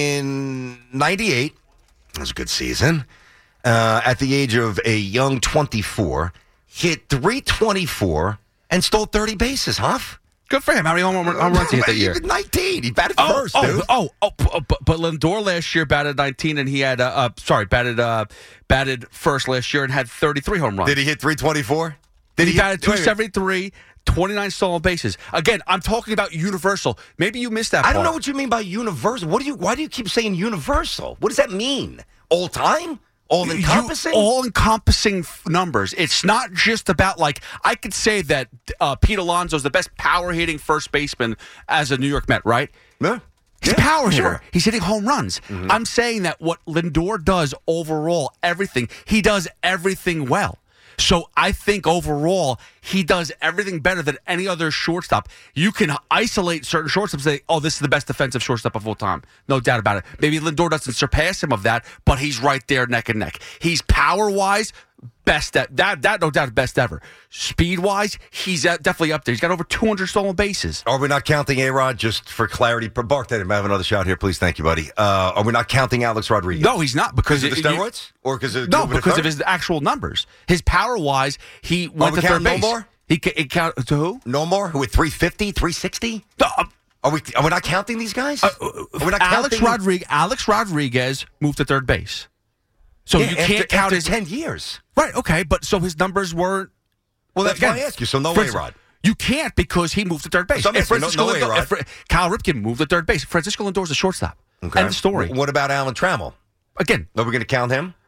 in ninety-eight, that was a good season, uh, at the age of a young twenty-four, hit three twenty-four and stole thirty bases, Huff. Good for him. How many home run- home runs did he hit that year? nineteen. He batted Oh, first, oh, dude. oh, oh, p- uh, but, but Lindor last year batted nineteen, and he had uh, uh sorry, batted uh, batted first last year and had thirty-three home runs. Did he hit three twenty-four? Did he, he, batted hit, wait, two seventy-three, twenty-nine stolen bases. Again, I'm talking about universal. Maybe you missed that I part. don't know what you mean by universal. What do you? Why do you keep saying universal? What does that mean? All time? All encompassing? All encompassing f- numbers. It's not just about, like, I could say that uh, Pete Alonso is the best power hitting first baseman as a New York Met, right? Yeah. He's Yeah, a power hitter. sure. He's hitting home runs. Mm-hmm. I'm saying that what Lindor does overall, everything, he does everything well. So I think overall, he does everything better than any other shortstop. You can isolate certain shortstops and say, oh, this is the best defensive shortstop of all time. No doubt about it. Maybe Lindor doesn't surpass him of that, but he's right there neck and neck. He's power-wise, best at, that, that no doubt best ever. Speed-wise, he's at, definitely up there. He's got over two hundred stolen bases. Are we not counting A-Rod, just for clarity? Bartender, may I have another shot here, please? Thank you, buddy. Uh, are we not counting Alex Rodriguez? No, he's not. Because Because of the it- you- steroids? Or because of No, moving to because third? of his actual numbers. His power-wise, he went we to third counting base. Nomar? He, ca- it count to who? No more? Who at three fifty, three sixty? No, uh, Are we, are we not counting these guys? uh, are we not Alex counting? Rodriguez. Alex Rodriguez moved to third base, so Yeah, you after- can't count after his ten years. right. Okay, but so his numbers weren't. Well, that's again, why I ask you. So no for way, instance, Rod. You can't because he moved to third base. So I'm If asking, no- Francisco no way, Lindor- Rod. if Fra- Kyle Ripken moved to third base. Francisco Lindor's a shortstop. Okay. End of story. What about Alan Trammell? Again, Are we going to count him?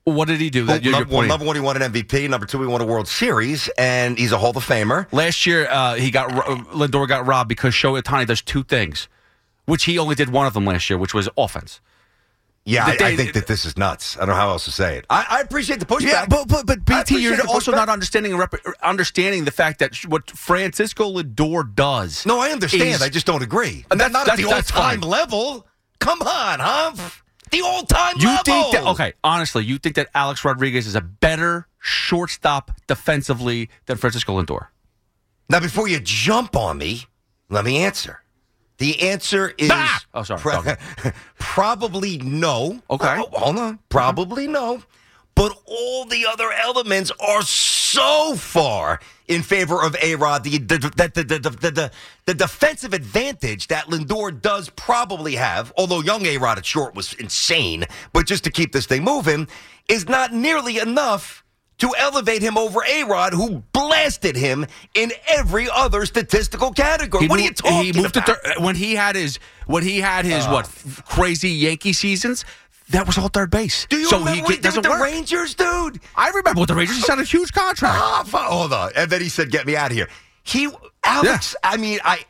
What did he do? Well, That you're- number, you're well, pointing- number one, he won an M V P. Number two, he won a World Series, and he's a Hall of Famer. Last year, uh, he got uh, Lindor got robbed because Shohei Ohtani does two things, which he only did one of them last year, which was offense. Yeah, I, They- I think that this is nuts. I don't know how else to say it. I, I appreciate the pushback. Yeah, but but, but I B T, appreciate you're the also pushback. not understanding rep- understanding the fact that sh- what Francisco Lindor does. No, I understand. is- I just don't agree. And Not, that's- not at the that's- that's all-time fine. level. Come on, huh? The all-time You level. think that? Okay, honestly, you think that Alex Rodriguez is a better shortstop defensively than Francisco Lindor? Now, before you jump on me, let me answer. The answer is Ah! Oh, sorry. pro- probably no. Okay. Oh, hold on. Probably no. But all the other elements are so far in favor of A-Rod. The, the, the, the, the, the, the, the defensive advantage that Lindor does probably have, although young A-Rod at short was insane, but just to keep this thing moving, is not nearly enough to elevate him over A-Rod, who blasted him in every other statistical category. He what are moved- you talking he moved about? To thir- when he had his when he had his Uh. what f- crazy Yankee seasons. That was all third base. Do you so remember he what he get- did with doesn't the work. Rangers, dude? I remember with the Rangers. He signed a huge contract. Ah, fu- hold on. And then he said, get me out of here. He, Alex, I mean, I,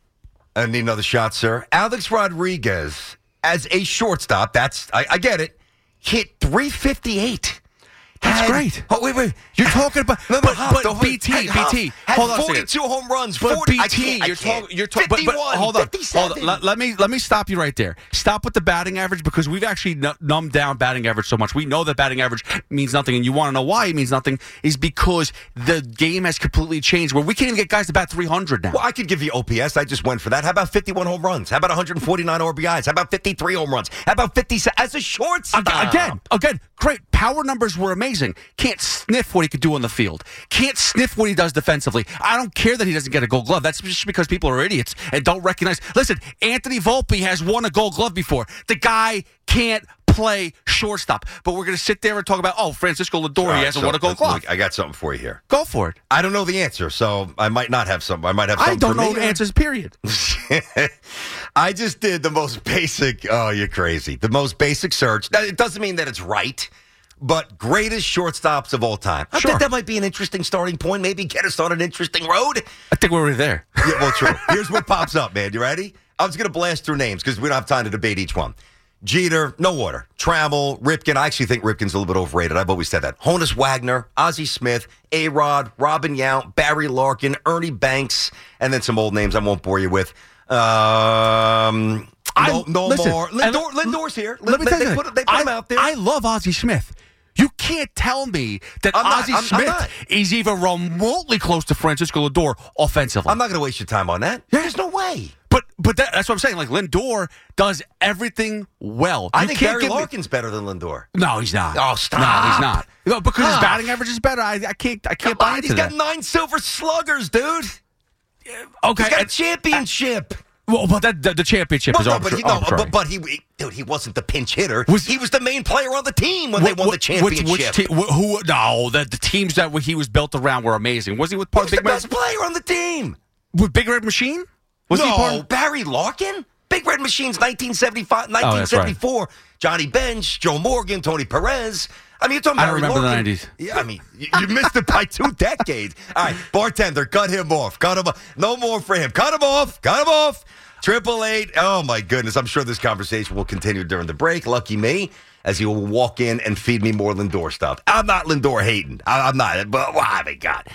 I need another shot, sir. Alex Rodriguez, as a shortstop, that's, I, I get it, hit three fifty-eight. That's Had- great. Oh, wait, wait. You're talking about, No, no, but, Huff, but don't- B T, had Huff, B T, had hold on a second. forty-two home runs. But forty, I B T, can't, I you're can't. talking, you're talking, but, but fifty-one, hold on, hold fifty-seven. on. Let, let me let me stop you right there. Stop with the batting average because we've actually nu- numbed down batting average so much. We know that batting average means nothing, and you want to know why it means nothing is because the game has completely changed. Where we can't even get guys to bat three hundred now. Well, I could give you O P S. I just went for that. How about fifty-one home runs? How about one hundred forty-nine R B Is? How about fifty-three home runs? How about fifty as a shortstop? Ag- Again, again, great. Power numbers were amazing. Can't sniff what he could do on the field. Can't sniff what he does defensively. I don't care that he doesn't get a gold glove. That's just because people are idiots and don't recognize. Listen, Anthony Volpe has won a gold glove before. The guy can't play shortstop. But we're going to sit there and talk about, oh, Francisco Lindor, All right, he hasn't so won a gold let's glove. look, I got something for you here. Go for it. I don't know the answer, so I might not have some. I might have something I don't for know me. the answers, period. I just did the most basic, oh, you're crazy. The most basic search. Now, it doesn't mean that it's right, but greatest shortstops of all time. I Sure. think that might be an interesting starting point. Maybe get us on an interesting road. I think we're already there. Yeah, well, true. Here's what pops up, man. You ready? I was going to blast through names because we don't have time to debate each one. Jeter, no order. Trammell, Ripken. I actually think Ripken's a little bit overrated. I've always said that. Honus Wagner, Ozzie Smith, A-Rod, Robin Yount, Barry Larkin, Ernie Banks, and then some old names I won't bore you with. Um, no, no listen, more. and Lindor, let- Lindor's here. Let me they, tell you they something. put, they put I, him out there. I love Ozzie Smith. You can't tell me that I'm not- Ozzie I'm- I'm Smith not. is even remotely close to Francisco Lindor offensively. I'm not going to waste your time on that. There's no way. But but that, that's what I'm saying. Like Lindor does everything well. I You think can't Barry give me- Larkin's better than Lindor. No, he's not. Oh, stop. No, he's not. No, because his Ah. batting average is better. I, I can't. I can't Come buy on, into he's that. got nine silver sluggers, dude. Okay, He's got a and- championship. well, but that the, the championship Well, is no, arbitra- but he, no, arbitrary. but, but he, he- dude, he wasn't the pinch hitter. Was- he was the main player on the team when they What- won the what- championship. Which, which te- wh- who? No, the, the teams that he was built around were amazing. Was he with part he was of the Big best player on the team. With Big Red Machine? Was no, he part of- Barry Larkin. Big Red Machines, nineteen seventy-five, Oh, that's right. nineteen seventy-four. Johnny Bench, Joe Morgan, Tony Perez. I mean, you're talking I Barry don't remember the Larkin. nineties. Yeah, I mean, you, you missed it by two decades. All right, bartender, cut him off. Cut him off. No more for him. Cut him off. Cut him off. Triple eight. Oh, my goodness. I'm sure this conversation will continue during the break. Lucky me, as he will walk in and feed me more Lindor stuff. I'm not Lindor hating. I, I'm not. But, well, I mean, God.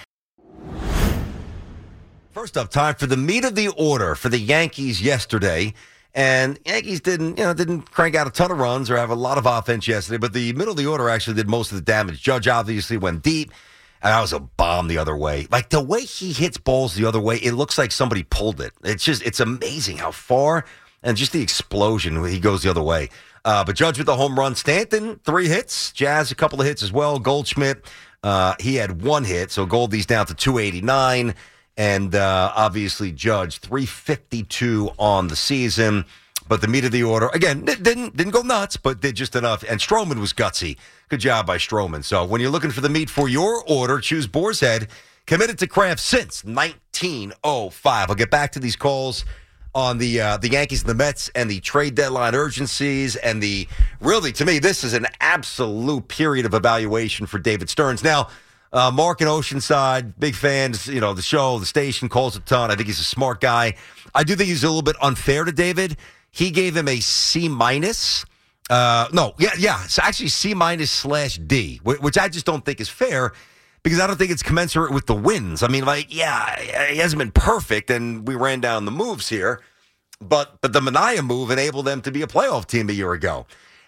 First up, time for the meat of the order for the Yankees yesterday. And Yankees didn't, you know, didn't crank out a ton of runs or have a lot of offense yesterday, but the middle of the order actually did most of the damage. Judge obviously went deep, and that was a bomb the other way. Like the way he hits balls the other way, it looks like somebody pulled it. It's just, it's amazing how far and just the explosion when he goes the other way. Uh, but Judge with the home run. Stanton, three hits. Jazz, a couple of hits as well. Goldschmidt, uh, he had one hit, so Goldie's down to two eighty-nine. And uh, obviously, Judge, three fifty-two on the season. But the meat of the order, again, didn't didn't go nuts, but did just enough. And Stroman was gutsy. Good job by Stroman. So when you're looking for the meat for your order, choose Boar's Head. Committed to craft since nineteen oh five. I'll get back to these calls on the uh, the Yankees and the Mets and the trade deadline urgencies and the really, to me, this is an absolute period of evaluation for David Stearns. Now, uh, Mark in Oceanside, big fans, you know, the show, the station calls a ton. I think he's a smart guy. I do think he's a little bit unfair to David. He gave him a C minus. Uh, no, yeah, yeah. It's actually C minus slash D, which I just don't think is fair because I don't think it's commensurate with the wins. I mean, like, yeah, he hasn't been perfect, and we ran down the moves here, but but the Minaya move enabled them to be a playoff team a year ago.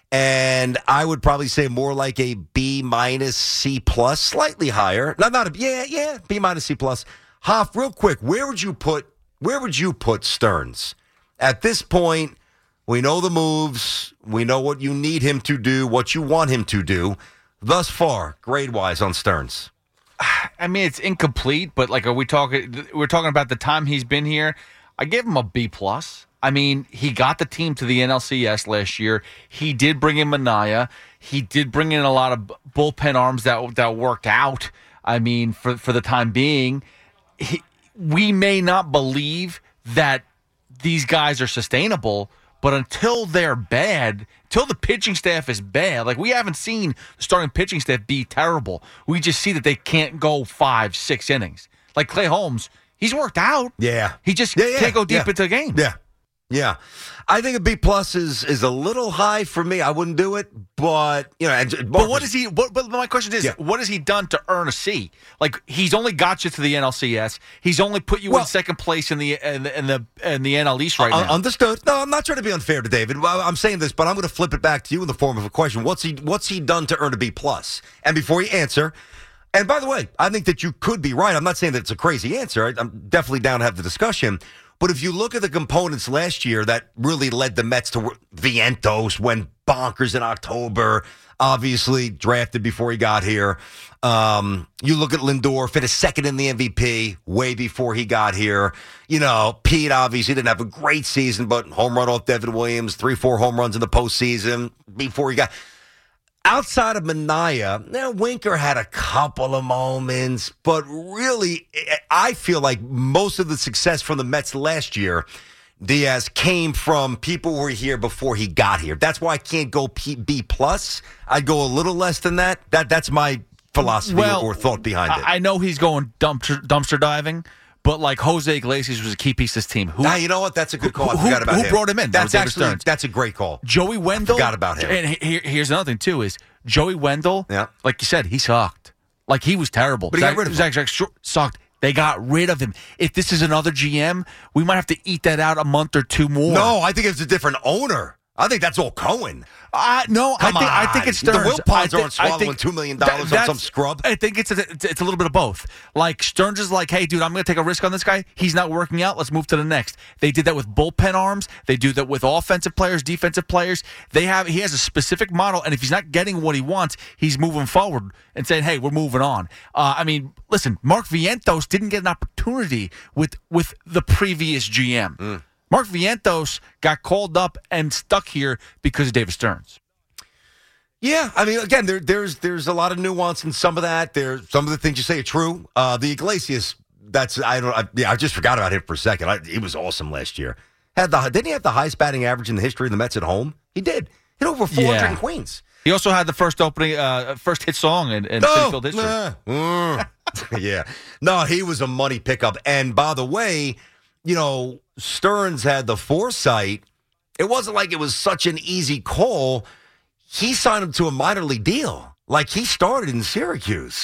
And I would probably say more like a B minus C plus, slightly higher. Not not a yeah yeah B minus C plus. Hoff, real quick, where would you put where would you put Stearns at this point? We know the moves. We know what you need him to do, what you want him to do. Thus far, grade-wise on Stearns. I mean, it's incomplete, but like, are we talking? We're talking about the time he's been here. I give him a B plus. I mean, he got the team to the N L C S last year. He did bring in Minaya. He did bring in a lot of bullpen arms that that worked out. I mean, for for the time being, he, we may not believe that these guys are sustainable. But until they're bad, until the pitching staff is bad, like we haven't seen the starting pitching staff be terrible. We just see that they can't go five, six innings. Like Clay Holmes, he's worked out. Yeah. He just yeah, yeah, can't go deep yeah. into the game. Yeah. Yeah. I think a B plus is is a little high for me. I wouldn't do it, but you know. And Marcus, but what is he? What, but my question is, yeah. what has he done to earn a C? Like he's only got you to the N L C S. He's only put you well, in second place in the in the in the, in the N L East right uh, now. Understood. No, I'm not trying to be unfair to David. I'm saying this, but I'm going to flip it back to you in the form of a question. What's he What's he done to earn a B plus? And before you answer. And by the way, I think that you could be right. I'm not saying that it's a crazy answer. I'm definitely down to have the discussion. But if you look at the components last year that really led the Mets to Vientos went bonkers in October, obviously drafted before he got here. Um, you look at Lindor, finished second in the M V P way before he got here. You know, Pete obviously didn't have a great season, but home run off Devin Williams, three, four home runs in the postseason before he got... Outside of Minaya, now Winker had a couple of moments, but really, I feel like most of the success from the Mets last year, Diaz, came from people who were here before he got here. That's why I can't go P- B plus. I'd go a little less than that. That that's my philosophy well, or thought behind it. I know he's going dumpster, dumpster diving. But like Jose Iglesias was a key piece of this team. Who, now, you know what? That's a good call. I who, forgot about who him. brought him in? That's that actually Stearns. that's a great call. Joey Wendell. I forgot about him. And here, here's another thing too: is Joey Wendell? Yeah. Like you said, he sucked. Like he was terrible. But he Zach, got rid of Zach, him. Zach sucked. They got rid of him. If this is another G M, we might have to eat that out a month or two more. No, I think it's a different owner. I think that's all Cohen. Uh, no, Come I think on. I think it's Stearns. The Wilpons aren't I swallowing think two million dollars that, on some scrub. I think it's a, it's a little bit of both. Like Stearns is like, hey, dude, I'm going to take a risk on this guy. He's not working out. Let's move to the next. They did that with bullpen arms. They do that with offensive players, defensive players. They have he has a specific model, and if he's not getting what he wants, he's moving forward and saying, hey, we're moving on. Uh, I mean, listen, Mark Vientos didn't get an opportunity with with the previous G M. Mm. Mark Vientos got called up and stuck here because of David Stearns. Yeah, I mean, again, there, there's there's a lot of nuance in some of that. There, some of the things you say are true. Uh, the Iglesias, that's I don't. I, yeah, I just forgot about him for a second. I, he was awesome last year. Had the didn't he have the highest batting average in the history of the Mets at home? He did. Hit over four hundred Yeah. in Queens. He also had the first opening, uh, first hit song in, in Citi Field history. Nah. Mm. yeah, no, he was a money pickup. And by the way, you know, Stearns had the foresight. It wasn't like it was such an easy call. He signed him to a minor league deal. Like, he started in Syracuse.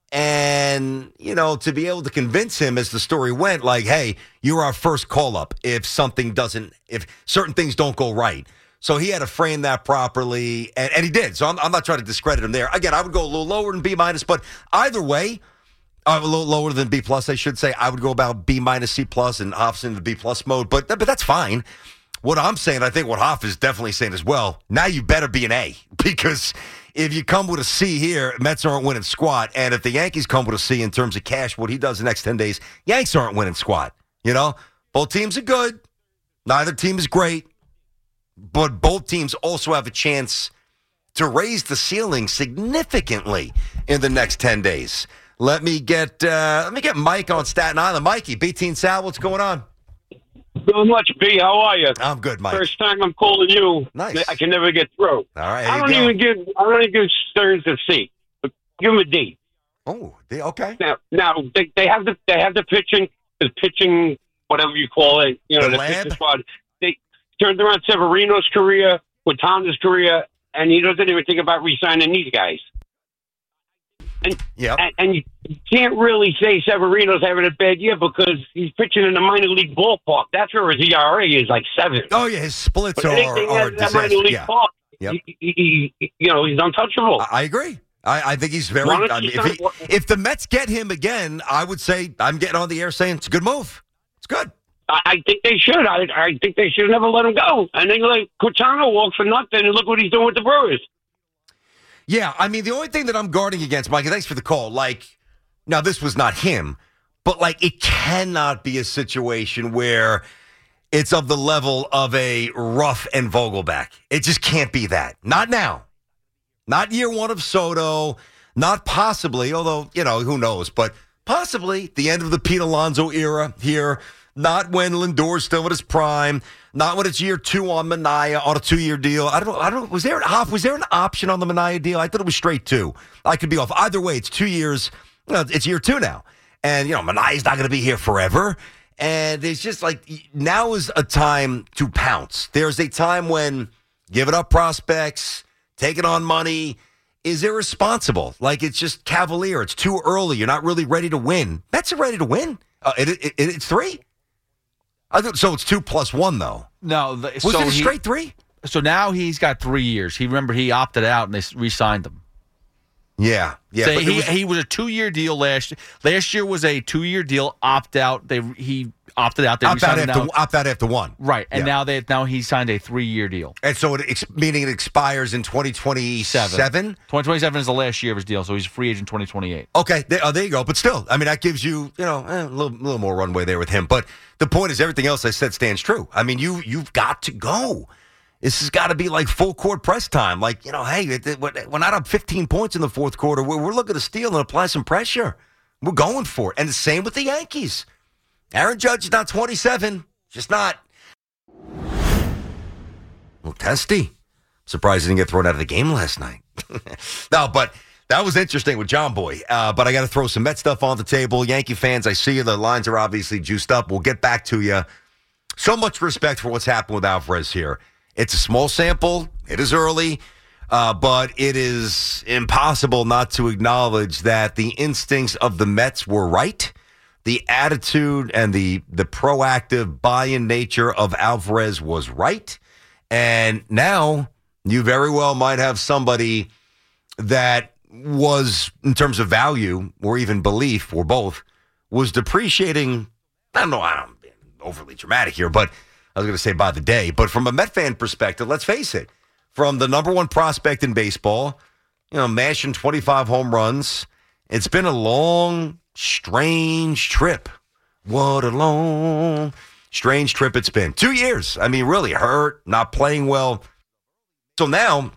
And, you know, to be able to convince him as the story went, like, hey, you're our first call-up if something doesn't, if certain things don't go right. So he had to frame that properly, and, and he did. So I'm, I'm not trying to discredit him there. Again, I would go a little lower than B minus, but either way, uh, a little lower than B plus, I should say. I would go about B minus, C plus, and Hoff's in the B plus mode, but but that's fine. What I'm saying, I think what Hoff is definitely saying as well, now you better be an A, because if you come with a C here, Mets aren't winning squat, and if the Yankees come with a C in terms of cash, what he does the next ten days, Yanks aren't winning squat. You know, both teams are good. Neither team is great, but both teams also have a chance to raise the ceiling significantly in the next ten days. Let me get uh, let me get Mike on Staten Island. Mikey, B T and Sal, what's going on? So much, B. How are you? I'm good, Mike. First time I'm calling you. Nice. I can never get through. All right. I don't even give. I don't even give Stearns a C. But give him a D. Oh, D. Okay. Now, now they, they have the they have the pitching, the pitching, whatever you call it. You know, The the, lab? pitching squad. They turned around Severino's career, Quintana's career, and he doesn't even think about re-signing these guys. And, yep. and, and you can't really say Severino's having a bad year because he's pitching in the minor league ballpark. That's where his E R A is like seven. Oh, yeah, his splits But are, anything are at that minor disaster. league Yeah. park, Yep. he, he, he, you know, he's untouchable. I agree. I, I think he's very. Why don't I you mean, if, sign- he, if the Mets get him again, I would say I'm getting on the air saying it's a good move. It's good. I, I think they should. I, I think they should never let him go. And then let Quintana walk for nothing, and look what he's doing with the Brewers. Yeah, I mean, the only thing that I'm guarding against, Mike, and thanks for the call. Like, now this was not him, but like, it cannot be a situation where it's of the level of a Ruff and Vogelback. It just can't be that. Not now. Not year one of Soto. Not possibly, although, you know, who knows, but possibly the end of the Pete Alonso era here. Not when Lindor's still at his prime. Not when it's year two on Manaea on a two-year deal. I don't know. I don't know. Was there an was there an option on the Manaea deal? I thought it was straight two. I could be off. Either way, it's two years. You know, it's year two now, and you know Manaea's not going to be here forever. And it's just like now is a time to pounce. There's a time when giving up prospects, taking on money is irresponsible. Like it's just cavalier. It's too early. You're not really ready to win. Mets are ready to win. Uh, it, it, it, it's three. I thought so. It's two plus one though. No, the, Was so it a he- straight three? So now he's got three years. He remember he opted out and they re-signed him. Yeah, yeah. So but it he was- he was a two-year deal last year. Last year was a two-year deal. Opt out. They he opted out. They opt out re-signed him after now. opt out after one. Right, and Yeah. now they now he signed a three-year deal. And so it ex- meaning it expires in twenty twenty-seven. twenty twenty-seven is the last year of his deal, so he's a free agent twenty twenty-eight. Okay, there, oh, there you go. But still, I mean, that gives you, you know, eh, a little, little more runway there with him. But the point is, everything else I said stands true. I mean, you, you've got to go. This has got to be like full court press time. Like, you know, hey, it, it, we're we're not up fifteen points in the fourth quarter. We're, we're looking to steal and apply some pressure. We're going for it. And the same with the Yankees. Aaron Judge is not twenty-seven. Just not. Well, testy. Surprised he didn't get thrown out of the game last night. No, but that was interesting with John Boy. Uh, but I got to throw some Met stuff on the table. Yankee fans, I see you. The lines are obviously juiced up. We'll get back to you. So much respect for what's happened with Alvarez here. It's a small sample. It is early. Uh, but it is impossible not to acknowledge that the instincts of the Mets were right. The attitude and the the proactive buy-in nature of Alvarez was right. And now you very well might have somebody that was, in terms of value or even belief or both, was depreciating. I don't know, I'm being overly dramatic here, but I was going to say by the day. But from a Met fan perspective, let's face it, from the number one prospect in baseball, you know, mashing twenty-five home runs, it's been a long, strange trip. What a long, strange trip it's been. Two years. I mean, really hurt, not playing well. So now,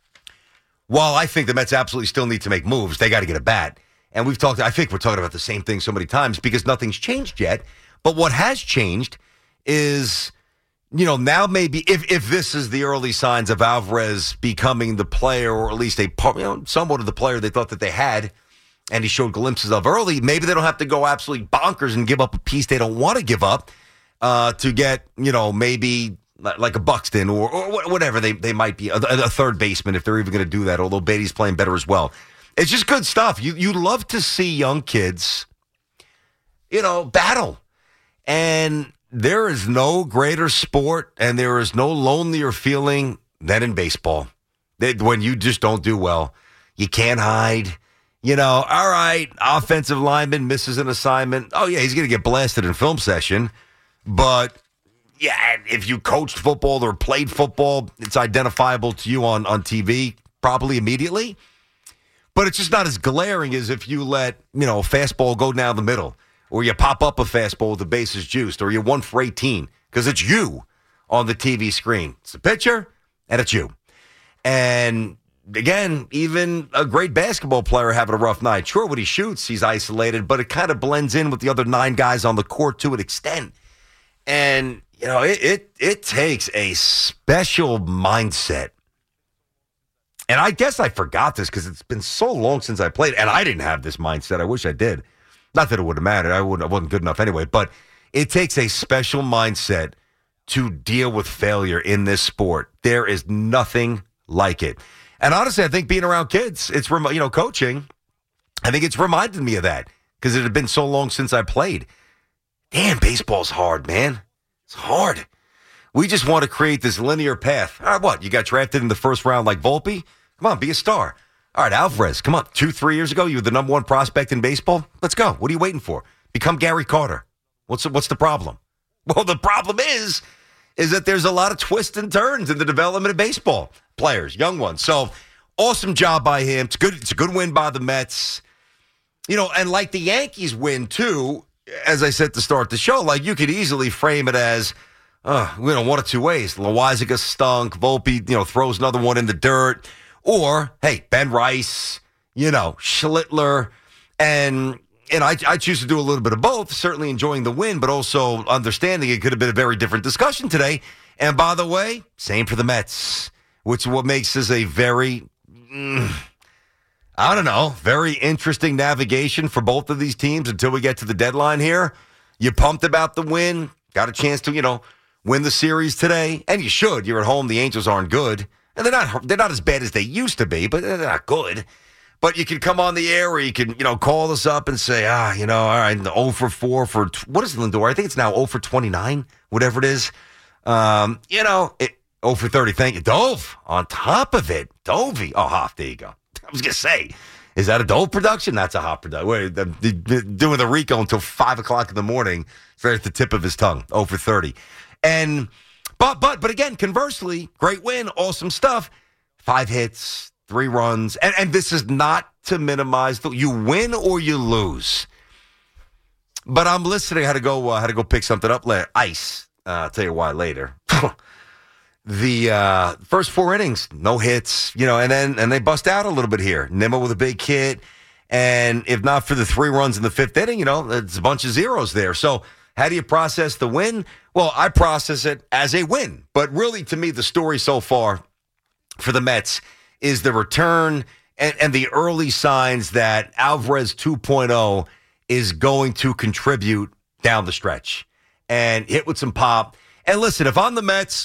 while I think the Mets absolutely still need to make moves, they got to get a bat. And we've talked, I think we're talking about the same thing so many times because nothing's changed yet. But what has changed is, you know, now maybe if, if this is the early signs of Alvarez becoming the player, or at least a part, you know, somewhat of the player they thought that they had, and he showed glimpses of early, maybe they don't have to go absolutely bonkers and give up a piece they don't want to give up uh, to get, you know, maybe like a Buxton or, or whatever they, they might be, a, a third baseman if they're even going to do that, although Beatty's playing better as well. It's just good stuff. You you love to see young kids, you know, battle. And there is no greater sport and there is no lonelier feeling than in baseball. That when you just don't do well, you can't hide. You know, all right, offensive lineman misses an assignment. Oh, yeah, he's going to get blasted in film session. But, yeah, if you coached football or played football, it's identifiable to you on, on T V probably immediately. But it's just not as glaring as if you let, you know, a fastball go down the middle, or you pop up a fastball with the bases juiced, or you one for eighteen, because it's you on the T V screen. It's the pitcher, and it's you. And again, even a great basketball player having a rough night. Sure, when he shoots, he's isolated, but it kind of blends in with the other nine guys on the court to an extent. And you know, it, it it takes a special mindset. And I guess I forgot this because it's been so long since I played, and I didn't have this mindset. I wish I did. Not that it would have mattered. I, wouldn't, I wasn't good enough anyway. But it takes a special mindset to deal with failure in this sport. There is nothing like it. And honestly, I think being around kids, it's, you know, coaching, I think it's reminded me of that because it had been so long since I played. Damn, baseball's hard, man. It's hard. We just want to create this linear path. All right, what? You got drafted in the first round like Volpe? Come on, be a star. All right, Alvarez, come on. Two, three years ago, you were the number one prospect in baseball. Let's go. What are you waiting for? Become Gary Carter. What's the, what's the problem? Well, the problem is, is that there's a lot of twists and turns in the development of baseball players, young ones. So, awesome job by him. It's good. It's a good win by the Mets. You know, and like the Yankees win, too, as I said to start the show, like you could easily frame it as, uh, you know, one of two ways. Loaisiga stunk. Volpe, you know, throws another one in the dirt. Or, hey, Ben Rice, you know, Schlittler. And and I, I choose to do a little bit of both, certainly enjoying the win, but also understanding it could have been a very different discussion today. And by the way, same for the Mets, which is what makes this a very, mm, I don't know, very interesting navigation for both of these teams until we get to the deadline here. You pumped about the win, got a chance to, you know, win the series today, and you should. You're at home. The Angels aren't good. And they're not they're not as bad as they used to be, but they're not good. But you can come on the air or you can, you know, call us up and say, ah, you know, all right, the oh for four for, what is Lindor? I think it's now oh for twenty-nine, whatever it is. Um, you know, it, oh for thirty. Thank you. Dove on top of it. Dovey. Oh, Hoff, there you go. I was going to say, is that a Dove production? That's a Hoff production. Wait, the, the, the, doing the Rico until five o'clock in the morning. It's right at the tip of his tongue. oh for thirty. And... But, but, but again, conversely, great win, awesome stuff. Five hits, three runs. And, and this is not to minimize, the, you win or you lose. But I'm listening. I had to go, uh, had to go pick something up later. Ice. Uh, I'll tell you why later. the uh, first four innings, no hits, you know, and then and they bust out a little bit here. Nimmo with a big hit. And if not for the three runs in the fifth inning, you know, it's a bunch of zeros there. So how do you process the win? Well, I process it as a win. But really, to me, the story so far for the Mets is the return and, and the early signs that Alvarez two point oh is going to contribute down the stretch and hit with some pop. And listen, if I'm the Mets,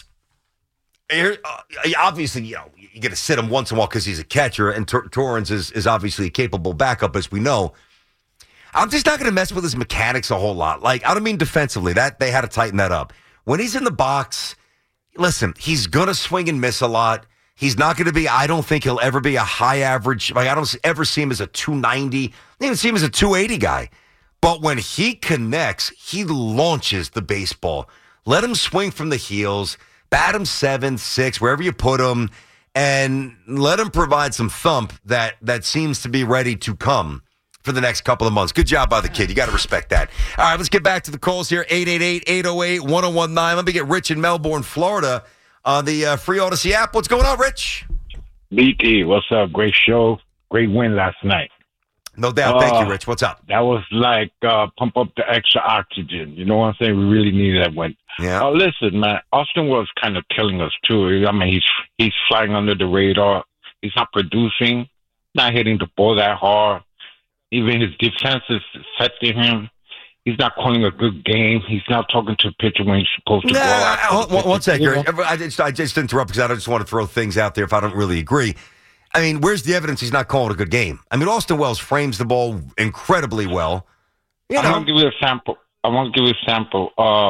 here, uh, obviously, you know, you got to sit him once in a while because he's a catcher, and Tor- Torrens is, is obviously a capable backup, as we know. I'm just not going to mess with his mechanics a whole lot. Like, I don't mean defensively. That they had to tighten that up. When he's in the box, listen, he's going to swing and miss a lot. He's not going to be, I don't think he'll ever be a high average. Like, I don't ever see him as a two ninety. I don't even see him as a two eighty guy. But when he connects, he launches the baseball. Let him swing from the heels. Bat him seven, six, wherever you put him. And let him provide some thump that, that seems to be ready to come for the next couple of months. Good job by the kid. You got to respect that. All right, let's get back to the calls here. eight eight eight, eight oh eight, one oh one nine. Let me get Rich in Melbourne, Florida on the uh, Free Odyssey app. What's going on, Rich? B T, what's up? Great show. Great win last night. No doubt. Thank uh, you, Rich. What's up? That was like uh, pump up the extra oxygen. You know what I'm saying? We really needed that win. Yeah. Uh, listen, man, Austin was kind of killing us, too. I mean, he's he's flying under the radar. He's not producing, not hitting the ball that hard. Even his defense is affecting him. He's not calling a good game. He's not talking to the pitcher when he's supposed to nah, go out. One, one second. You know? I, just, I just interrupt because I just want to throw things out there if I don't really agree. I mean, where's the evidence he's not calling a good game? I mean, Austin Wells frames the ball incredibly well. You know? I want to give you a sample. I want to give you a sample. Uh,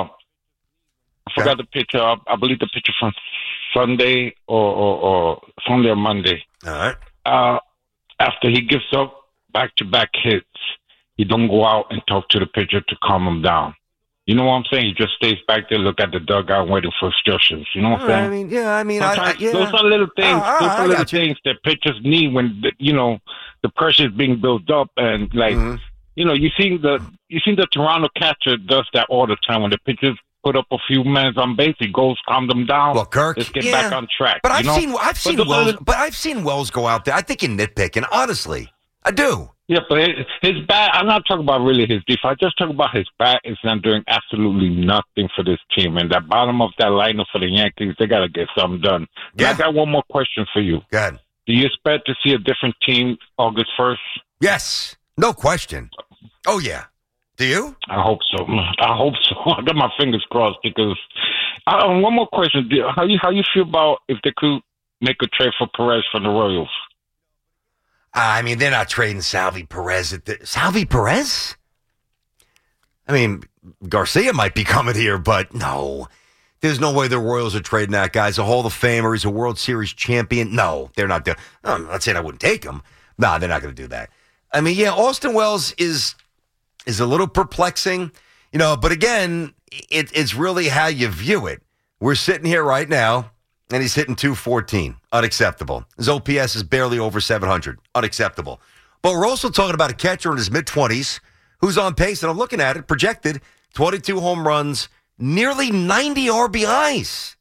I forgot okay. the pitcher. I, I believe the pitcher from Sunday or, or, or Sunday or Monday. All right. Uh, after he gives up back-to-back hits, he don't go out and talk to the pitcher to calm him down. You know what I'm saying? He just stays back there, look at the dugout, waiting for instructions. You know what I'm saying? I mean, yeah, I mean, I, I, yeah. Those are little things. Oh, those I, are I little things that pitchers need when, the, you know, the pressure is being built up. And, like, mm-hmm. you know, you see the you see the Toronto catcher does that all the time. When the pitchers put up a few men on base, he goes, calm them down. Well, Kirk, let's get yeah. back on track. But I've you know? seen I've seen but Wells, but I've seen Wells go out there. I think in nitpicking, honestly. I do. Yeah, but his, his bat, I'm not talking about really his defense. I just talk about his bat is not doing absolutely nothing for this team. And that bottom of that lineup for the Yankees, they got to get something done. Yeah. I got one more question for you. Go ahead. Do you expect to see a different team August first? Yes. No question. Oh, yeah. Do you? I hope so. I hope so. I got my fingers crossed because. Uh, one more question: Do- How you how you feel about if they could make a trade for Perez from the Royals? I mean, they're not trading Salvi Perez. At the, Salvi Perez? I mean, Garcia might be coming here, but no. There's no way the Royals are trading that guy. He's a Hall of Famer. He's a World Series champion. No, they're not doing. I'm not saying I wouldn't take him. Nah, they're not going to do that. I mean, yeah, Austin Wells is is a little perplexing, you know. But again, it, it's really how you view it. We're sitting here right now, and he's hitting two fourteen. Unacceptable. His O P S is barely over seven hundred. Unacceptable. But we're also talking about a catcher in his mid-twenties who's on pace, and I'm looking at it, projected twenty-two home runs, nearly ninety R B Is.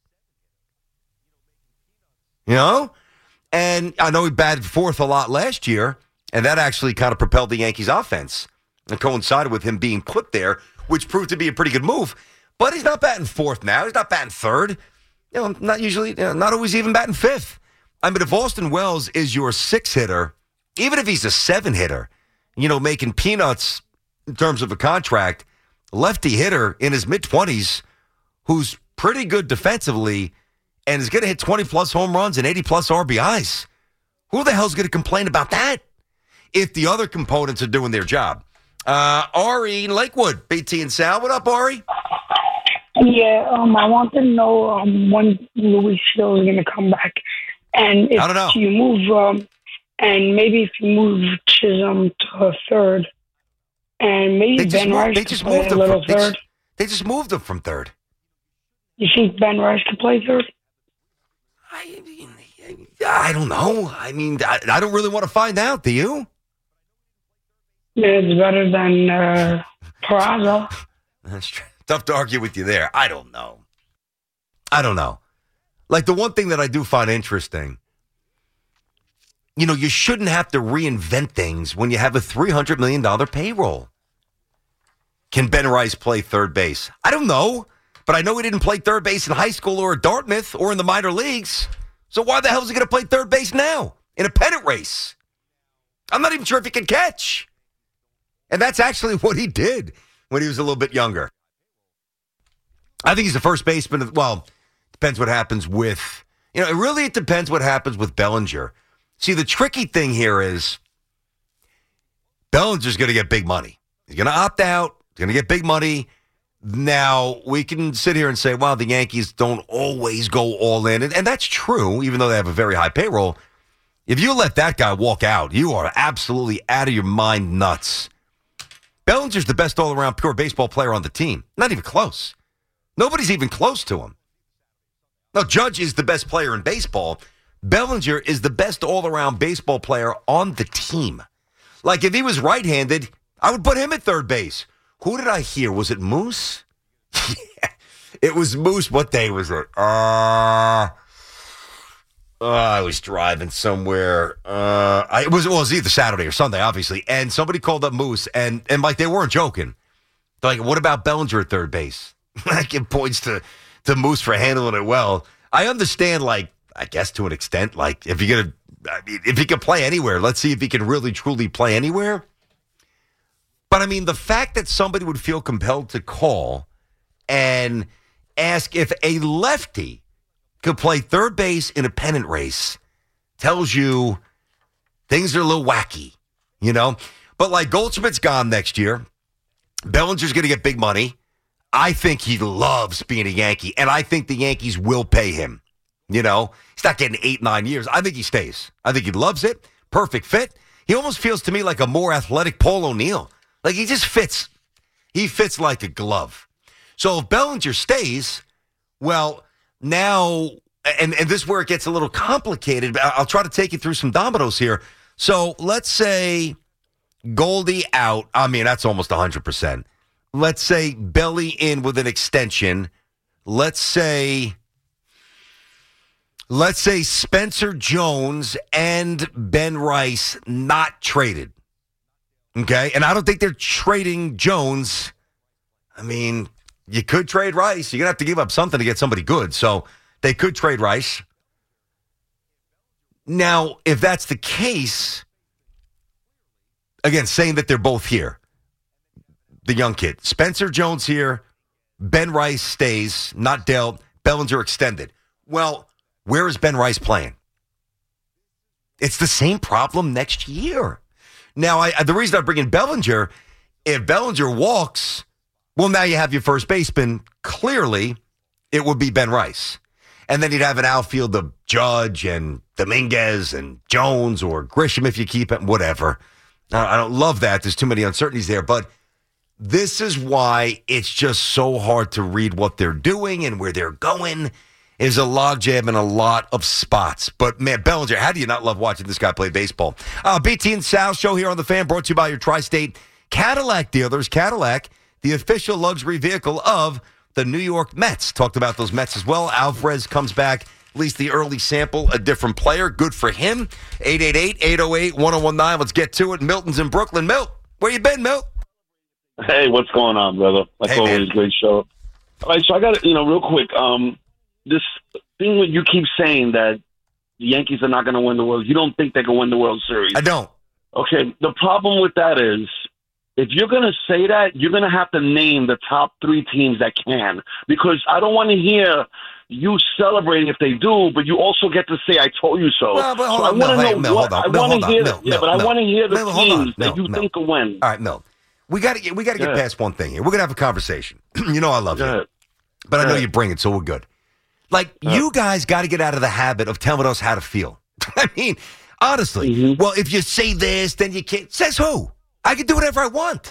You know? And I know he batted fourth a lot last year, and that actually kind of propelled the Yankees' offense and coincided with him being put there, which proved to be a pretty good move. But he's not batting fourth now. He's not batting third. You know, not usually, you know, not always even batting fifth. I mean, if Austin Wells is your six hitter, even if he's a seven hitter, you know, making peanuts in terms of a contract, lefty hitter in his mid-twenties who's pretty good defensively and is going to hit twenty-plus home runs and eighty-plus R B Is. Who the hell's going to complain about that if the other components are doing their job? Uh, Ari in Lakewood, B T and Sal. What up, Ari? Yeah, um, I want to know um, when Luis Hill is going to come back. And if I don't know. you move, um, and maybe if you move Chisholm to a third, and maybe They just Ben moved- Rice they could just play moved a him little from- they just- third. They just moved him from third. You think Ben Rice could play third? I don't know. I mean, I, I don't really want to find out. Do you? Yeah, it's better than uh, Peraza. That's true. Tough to argue with you there. I don't know. I don't know. Like, the one thing that I do find interesting, you know, you shouldn't have to reinvent things when you have a three hundred million dollars payroll. Can Ben Rice play third base? I don't know, but I know he didn't play third base in high school or at Dartmouth or in the minor leagues. So why the hell is he going to play third base now in a pennant race? I'm not even sure if he can catch. And that's actually what he did when he was a little bit younger. I think he's the first baseman. Of, well, depends what happens with, you know, it really it depends what happens with Bellinger. See, the tricky thing here is Bellinger's going to get big money. He's going to opt out. He's going to get big money. Now, we can sit here and say, well, the Yankees don't always go all in. And, and that's true, even though they have a very high payroll. If you let that guy walk out, you are absolutely out of your mind nuts. Bellinger's the best all-around pure baseball player on the team. Not even close. Nobody's even close to him. Now, Judge is the best player in baseball. Bellinger is the best all-around baseball player on the team. Like, if he was right-handed, I would put him at third base. Who did I hear? Was it Moose? Yeah, it was Moose. What day was it? Uh, uh, I was driving somewhere. Uh, I, it was, well, it was either Saturday or Sunday, obviously. And somebody called up Moose, and, and like, they weren't joking. They're like, what about Bellinger at third base? Like, it points to, to Moose for handling it well. I understand, like, I guess to an extent, like, if you're going to, I mean, if he can play anywhere, let's see if he can really, truly play anywhere. But, I mean, the fact that somebody would feel compelled to call and ask if a lefty could play third base in a pennant race tells you things are a little wacky, you know? But, like, Goldschmidt's gone next year. Bellinger's going to get big money. I think he loves being a Yankee, and I think the Yankees will pay him. You know? He's not getting eight, nine years. I think he stays. I think he loves it. Perfect fit. He almost feels to me like a more athletic Paul O'Neill. Like, he just fits. He fits like a glove. So if Bellinger stays, well, now, and, and this is where it gets a little complicated, but I'll try to take you through some dominoes here. So let's say Goldie out. I mean, that's almost one hundred percent. Let's say Belly in with an extension. Let's say, let's say Spencer Jones and Ben Rice not traded. Okay, and I don't think they're trading Jones. I mean, you could trade Rice. You're going to have to give up something to get somebody good. So they could trade Rice. Now, if that's the case, again, saying that they're both here, the young kid, Spencer Jones here, Ben Rice stays, not dealt, Bellinger extended. Well, where is Ben Rice playing? It's the same problem next year. Now, I, the reason I bring in Bellinger, if Bellinger walks, well, now you have your first baseman. Clearly, it would be Ben Rice. And then you'd have an outfield of Judge and Dominguez and Jones or Grisham if you keep it, whatever. I don't love that. There's too many uncertainties there. But this is why it's just so hard to read what they're doing and where they're going. Is a logjam in a lot of spots. But, man, Bellinger, how do you not love watching this guy play baseball? Uh, B T and Sal show here on The Fan, brought to you by your Tri-State Cadillac dealers. Cadillac, the official luxury vehicle of the New York Mets. Talked about those Mets as well. Alvarez comes back, at least the early sample, a different player. Good for him. eight eight eight, eight oh eight, one oh one nine. Let's get to it. Milton's in Brooklyn. Milt, where you been, Milt? Hey, what's going on, brother? Like hey, always, man. Great show. All right, so I got to, you know, real quick, um, this thing that you keep saying that the Yankees are not going to win the World, you don't think they can win the World Series. I don't. Okay, the problem with that is, if you're going to say that, you're going to have to name the top three teams that can, because I don't want to hear you celebrating if they do, but you also get to say, I told you so. Well, but hold so on, I want to Mil, know hey, Mil, what, hold on, I Mil, want hold to on, hear, Mil, yeah, Mil, but I Mil, want to hear the Mil, hold on, teams Mil, that you Mil. think will win. All right, Milt. We got to get we got to get Yeah. past one thing here. We're gonna have a conversation. You know I love Go you, ahead. but I Go know ahead. you bring it, so we're good. Like you guys got to get out of the habit of telling us how to feel. I mean, honestly. Mm-hmm. Well, if you say this, then you can't. Says who? I can do whatever I want.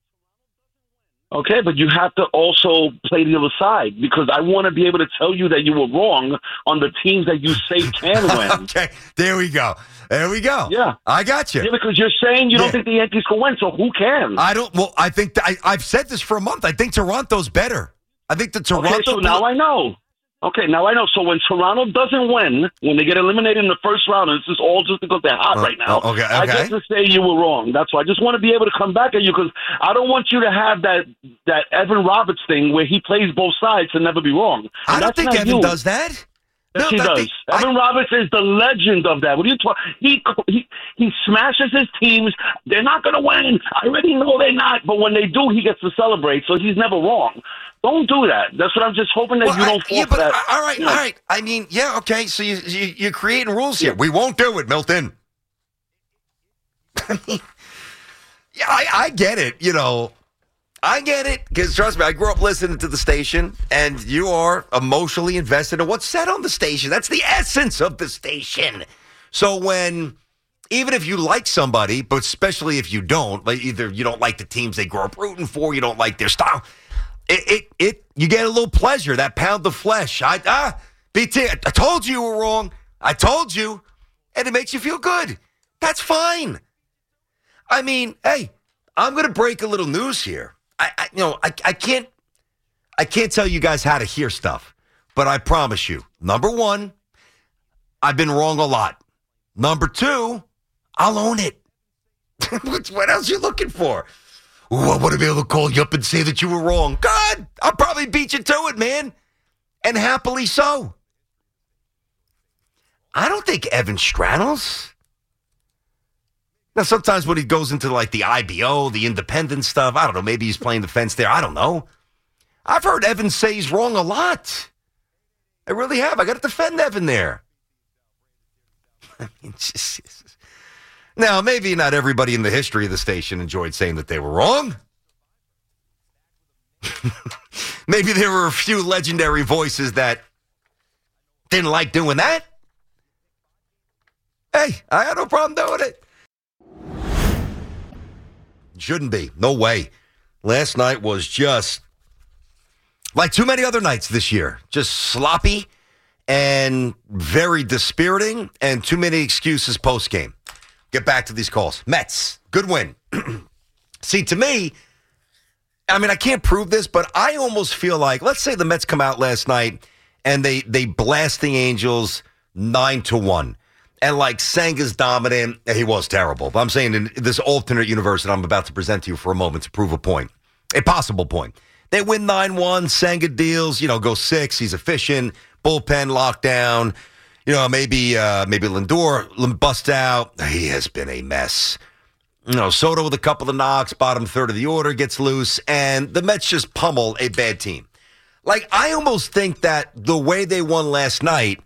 Okay, but you have to also play the other side, because I want to be able to tell you that you were wrong on the teams that you say can win. Okay, there we go. There we go. Yeah. I got you. Yeah, because you're saying you Yeah. don't think the Yankees can win, so who can? I don't. Well, I think th- I, I've said this for a month. I think Toronto's better. I think the Toronto. Okay, so now I know. Okay, now I know. So when Toronto doesn't win, when they get eliminated in the first round, and this is all just because they're hot Oh, right now, oh, okay, I okay. get to say you were wrong. That's why I just want to be able to come back at you, because I don't want you to have that that Evan Roberts thing where he plays both sides and never be wrong. And I don't that's think not Evan you. does that. Yes, No, he I does. think- Evan Roberts is the legend of that. What are you talking? He he he smashes his teams. They're not going to win. I already know they're not. But when they do, he gets to celebrate. So he's never wrong. Don't do that. That's what I'm just hoping that Well, you I- don't fall yeah, for but that. all right, you know. all right. I mean, yeah, okay. So you, you you're creating rules here. We won't do it, Milton. I mean, yeah, I, I get it. You know, I get it, because trust me, I grew up listening to the station, and you are emotionally invested in what's said on the station. That's the essence of the station. So when, even if you like somebody, but especially if you don't, like either you don't like the teams they grew up rooting for, you don't like their style, it it, it you get a little pleasure, that pound of flesh. I ah, B T, I told you you were wrong. I told you, and it makes you feel good. That's fine. I mean, hey, I'm going to break a little news here. I, I you know, I, I can't, I can't tell you guys how to hear stuff, but I promise you, number one, I've been wrong a lot. Number two, I'll own it. What else are you looking for? Ooh, I want to be able to call you up and say that you were wrong. God, I'll probably beat you to it, man, and happily so. I don't think Evan straddles. Now, sometimes when he goes into like the I B O, the independent stuff, I don't know, maybe he's playing the fence there. I don't know. I've heard Evan say he's wrong a lot. I really have. I got to defend Evan there. I mean, just, now, maybe not everybody in the history of the station enjoyed saying that they were wrong. Maybe there were a few legendary voices that didn't like doing that. Hey, I had no problem doing it. Shouldn't be. No way. Last night was just like too many other nights this year. Just sloppy and very dispiriting, and too many excuses post-game. Get back to these calls. Mets, good win. See, to me, I mean, I can't prove this, but I almost feel like, let's say the Mets come out last night and they they blast the Angels nine to one. and like Senga's dominant. He was terrible. But I'm saying in this alternate universe that I'm about to present to you for a moment to prove a point, a possible point. They win nine one, Senga deals, you know, go six. He's efficient, bullpen locked down. You know, maybe uh, maybe Lindor busts out. He has been a mess. You know, Soto with a couple of knocks, bottom third of the order gets loose, and the Mets just pummel a bad team. Like, I almost think that the way they won last night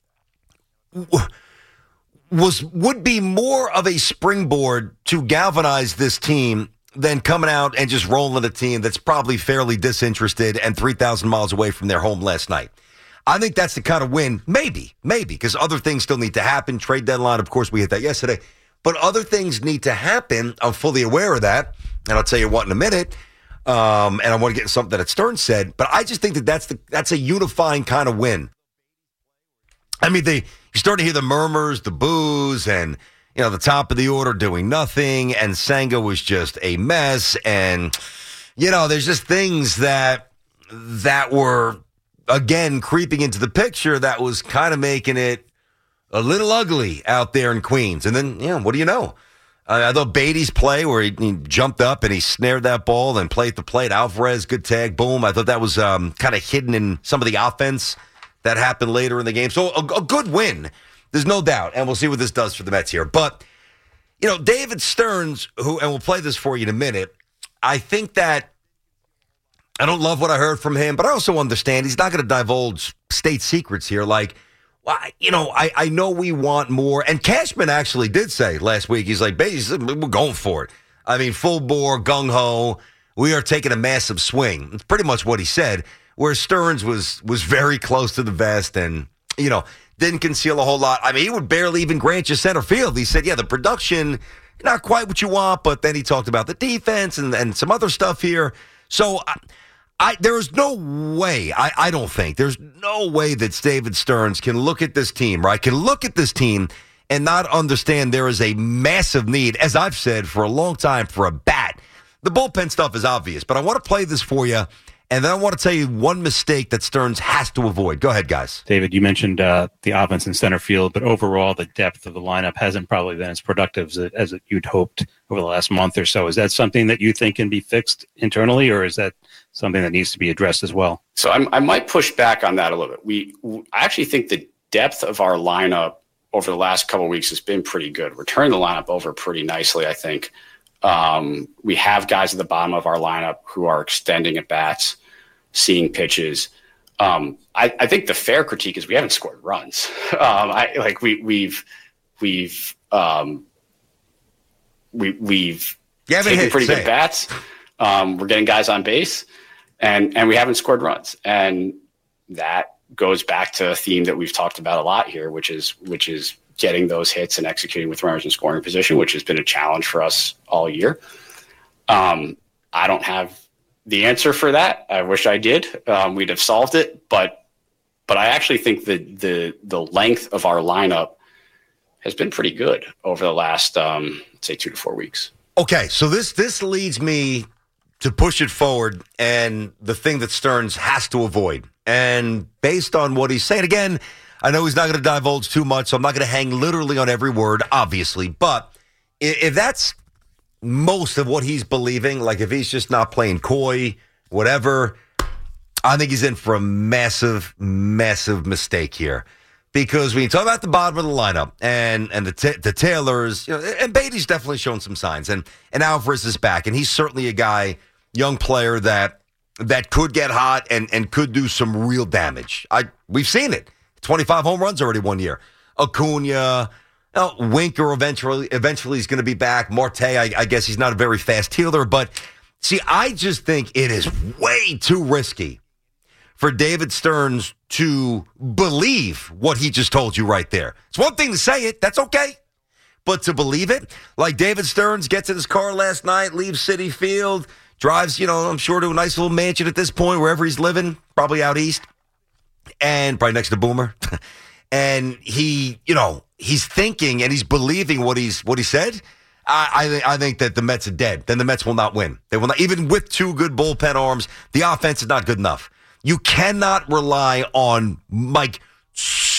was would be more of a springboard to galvanize this team than coming out and just rolling a team that's probably fairly disinterested and three thousand miles away from their home last night. I think that's the kind of win, maybe, maybe, because other things still need to happen. Trade deadline, of course, we hit that yesterday. But other things need to happen. I'm fully aware of that, and I'll tell you what in a minute. Um, and I want to get into something that Stearns said, but I just think that that's, the, that's a unifying kind of win. I mean, they you start to hear the murmurs, the boos, and you know the top of the order doing nothing, and Senga was just a mess, and you know there's just things that that were again creeping into the picture that was kind of making it a little ugly out there in Queens. And then, yeah, what do you know? Uh, I thought Beatty's play where he, he jumped up and he snared that ball and played the plate. Alvarez, good tag, boom. I thought that was um, kind of hidden in some of the offense that happened later in the game. So a, a good win, there's no doubt. And we'll see what this does for the Mets here. But, you know, David Stearns, who, and we'll play this for you in a minute, I think that I don't love what I heard from him, but I also understand he's not going to divulge state secrets here. Like, well, you know, I, I know we want more. And Cashman actually did say last week, he's like, basically, we're going for it. I mean, full bore, gung-ho. We are taking a massive swing. It's pretty much what he said, where Stearns was was very close to the vest and, you know, didn't conceal a whole lot. I mean, he would barely even grant you center field. He said, yeah, the production, not quite what you want, but then he talked about the defense and, and some other stuff here. So I, I, there is no way, I, I don't think, there's no way that David Stearns can look at this team, right, can look at this team and not understand there is a massive need, as I've said for a long time, for a bat. The bullpen stuff is obvious, but I want to play this for you, and then I want to tell you one mistake that Stearns has to avoid. Go ahead, guys. David, you mentioned uh, the offense in center field, but overall the depth of the lineup hasn't probably been as productive as, it, as it you'd hoped over the last month or so. Is that something that you think can be fixed internally, or is that something that needs to be addressed as well? So I'm, I might push back on that a little bit. We, I actually think the depth of our lineup over the last couple of weeks has been pretty good. We're turning the lineup over pretty nicely, I think. Um, we have guys at the bottom of our lineup who are extending at bats, seeing pitches. Um, I, I think the fair critique is we haven't scored runs. Um, I like we we've we've um, we we've taken hit, pretty good it. bats. Um, we're getting guys on base, and and we haven't scored runs, and that goes back to a theme that we've talked about a lot here, which is which is getting those hits and executing with runners in scoring position, which has been a challenge for us all year. Um, I don't have the answer for that. I wish I did. Um, we'd have solved it, but but I actually think that the the length of our lineup has been pretty good over the last um, let's say two to four weeks. Okay, so this this leads me to push it forward, and the thing that Stearns has to avoid. And based on what he's saying, again, I know he's not going to divulge too much, so I'm not going to hang literally on every word, obviously. But if that's most of what he's believing, like if he's just not playing coy, whatever, I think he's in for a massive, massive mistake here. Because when you talk about the bottom of the lineup and and the t- the Taylors, you know, and Beatty's definitely shown some signs, and and Alvarez is back, and he's certainly a guy, young player that that could get hot and and could do some real damage. I we've seen it. twenty-five home runs already one year. Acuna, uh, Winker eventually eventually is going to be back. Marte, I, I guess he's not a very fast healer, but see, I just think it is way too risky for David Stearns to believe what he just told you right there. It's one thing to say it, that's okay. But to believe it, like David Stearns gets in his car last night, leaves Citi Field, drives, you know, I'm sure to a nice little mansion at this point, wherever he's living, probably out east, and probably next to Boomer. And he, you know, he's thinking and he's believing what he's what he said. I, I I think that the Mets are dead. Then the Mets will not win. They will not, even with two good bullpen arms, the offense is not good enough. You cannot rely on, like,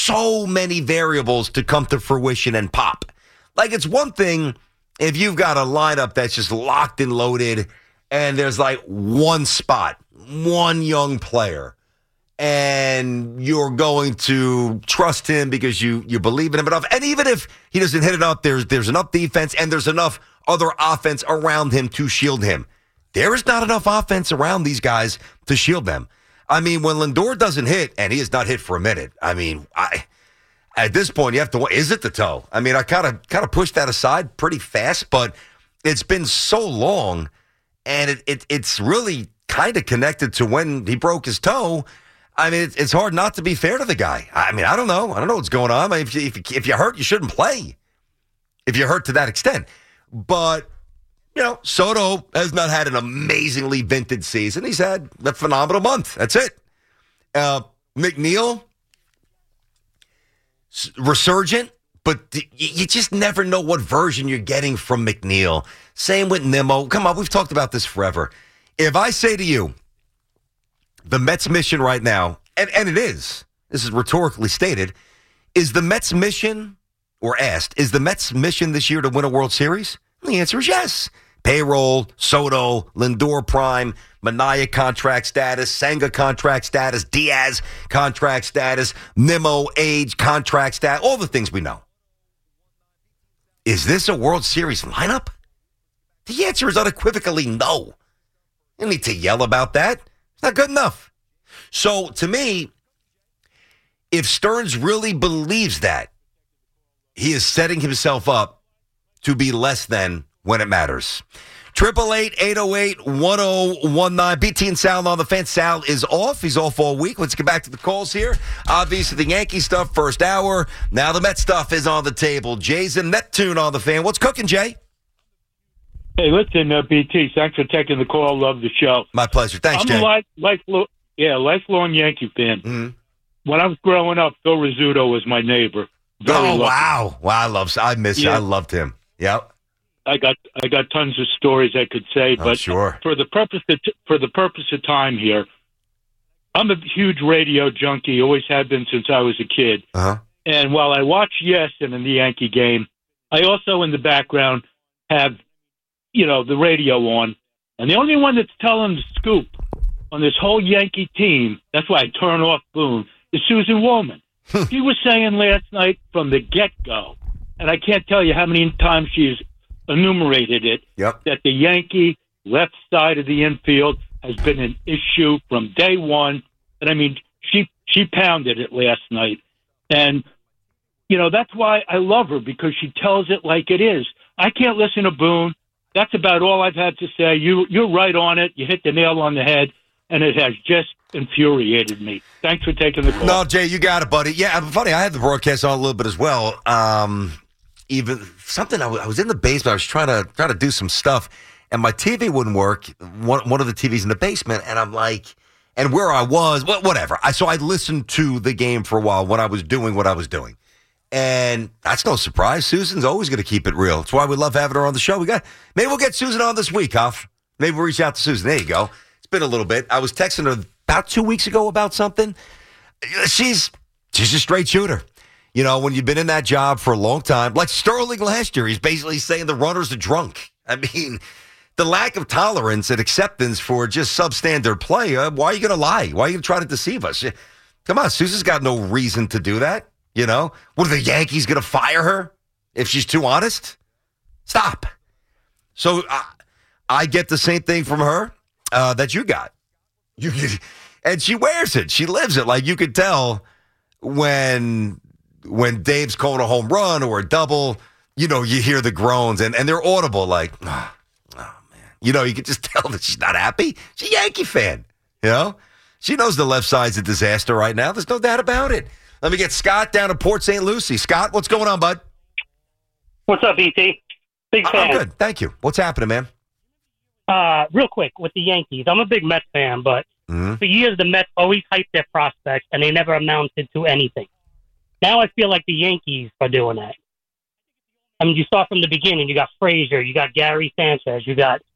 so many variables to come to fruition and pop. Like, it's one thing if you've got a lineup that's just locked and loaded and there's like one spot, one young player, and you're going to trust him because you you believe in him enough. And even if he doesn't hit it up, there's there's enough defense and there's enough other offense around him to shield him. There is not enough offense around these guys to shield them. I mean, when Lindor doesn't hit, and he has not hit for a minute, I mean, I at this point you have to. Is it the toe? I mean, I kind of kind of pushed that aside pretty fast, but it's been so long, and it, it it's really kind of connected to when he broke his toe. I mean, it's, it's hard not to be fair to the guy. I mean, I don't know. I don't know what's going on. I mean, if you, if, you, if you're hurt, you shouldn't play. If you're hurt to that extent. But, you know, Soto has not had an amazingly vintage season. He's had a phenomenal month. That's it. Uh, McNeil, resurgent, but th- you just never know what version you're getting from McNeil. Same with Nimmo. Come on, we've talked about this forever. If I say to you, the Mets' mission right now, and, and it is, this is rhetorically stated, is the Mets' mission, or asked, is the Mets' mission this year to win a World Series? And the answer is yes. Payroll, Soto, Lindor prime, Minaya contract status, Senga contract status, Diaz contract status, Nimmo age contract status, all the things we know. Is this a World Series lineup? The answer is unequivocally no. You don't need to yell about that. It's not good enough. So, to me, if Stearns really believes that, he is setting himself up to be less than when it matters. triple eight, eight oh eight, one oh one nine. B T and Sal on the Fan. Sal is off. He's off all week. Let's get back to the calls here. Obviously, the Yankee stuff, first hour. Now the Met stuff is on the table. Jay's and Neptune on the Fan. What's cooking, Jay? Hey, listen, uh, B T, thanks for taking the call. Love the show. My pleasure. Thanks, I'm Jay. a life, lifelong, yeah, lifelong Yankee fan. Mm-hmm. When I was growing up, Phil Rizzuto was my neighbor. Very oh, lucky. wow. Wow, I love I miss Yeah. I loved him. Yep. I got I got tons of stories I could say, Oh, but sure. for the purpose of t- for the purpose of time here, I'm a huge radio junkie. Always have been since I was a kid. Uh-huh. And while I watch Yes and in the Yankee game, I also in the background have, you know, the radio on. And the only one that's telling the scoop on this whole Yankee team, that's why I turn off Boone, is Susan Woolman. She was saying last night from the get-go, and I can't tell you how many times she's enumerated it, yep. that the Yankee left side of the infield has been an issue from day one. And I mean, she she pounded it last night. And, you know, that's why I love her, because she tells it like it is. I can't listen to Boone. That's about all I've had to say. You, you're right on it. You hit the nail on the head, and it has just infuriated me. Thanks for taking the call. No, Jay, you got it, buddy. Yeah, funny, I had the broadcast on a little bit as well. Um, even something, I, w- I was in the basement. I was trying to trying to do some stuff, and my T V wouldn't work, one, one of the T Vs in the basement, and I'm like, and where I was, wh- whatever. I So I listened to the game for a while when I was doing what I was doing. And that's no surprise. Susan's always going to keep it real. That's why we love having her on the show. We got Maybe we'll get Susan on this week, Huff. Maybe we'll reach out to Susan. There you go. It's been a little bit. I was texting her about two weeks ago about something. She's she's a straight shooter. You know, when you've been in that job for a long time, like Sterling last year, he's basically saying the runners are drunk. I mean, the lack of tolerance and acceptance for just substandard play, uh, why are you going to lie? Why are you going to try to deceive us? Come on, Susan's got no reason to do that. You know, what are the Yankees going to fire her if she's too honest? Stop. So uh, I get the same thing from her uh, that you got. You and she wears it. She lives it. Like you could tell when when Dave's calling a home run or a double, you know, you hear the groans and, and they're audible. Like, oh, oh man, you know, you could just tell that she's not happy. She's a Yankee fan. You know, she knows the left side's a disaster right now. There's no doubt about it. Let me get Scott down to Port Saint Lucie. Scott, what's going on, bud? What's up, B T? Big fan. I'm good. Thank you. What's happening, man? Uh, real quick, with the Yankees, I'm a big Mets fan, but mm-hmm. for years the Mets always hyped their prospects, and they never amounted to anything. Now I feel like the Yankees are doing that. I mean, you start from the beginning. You got Frazier, you got Gary Sanchez, you got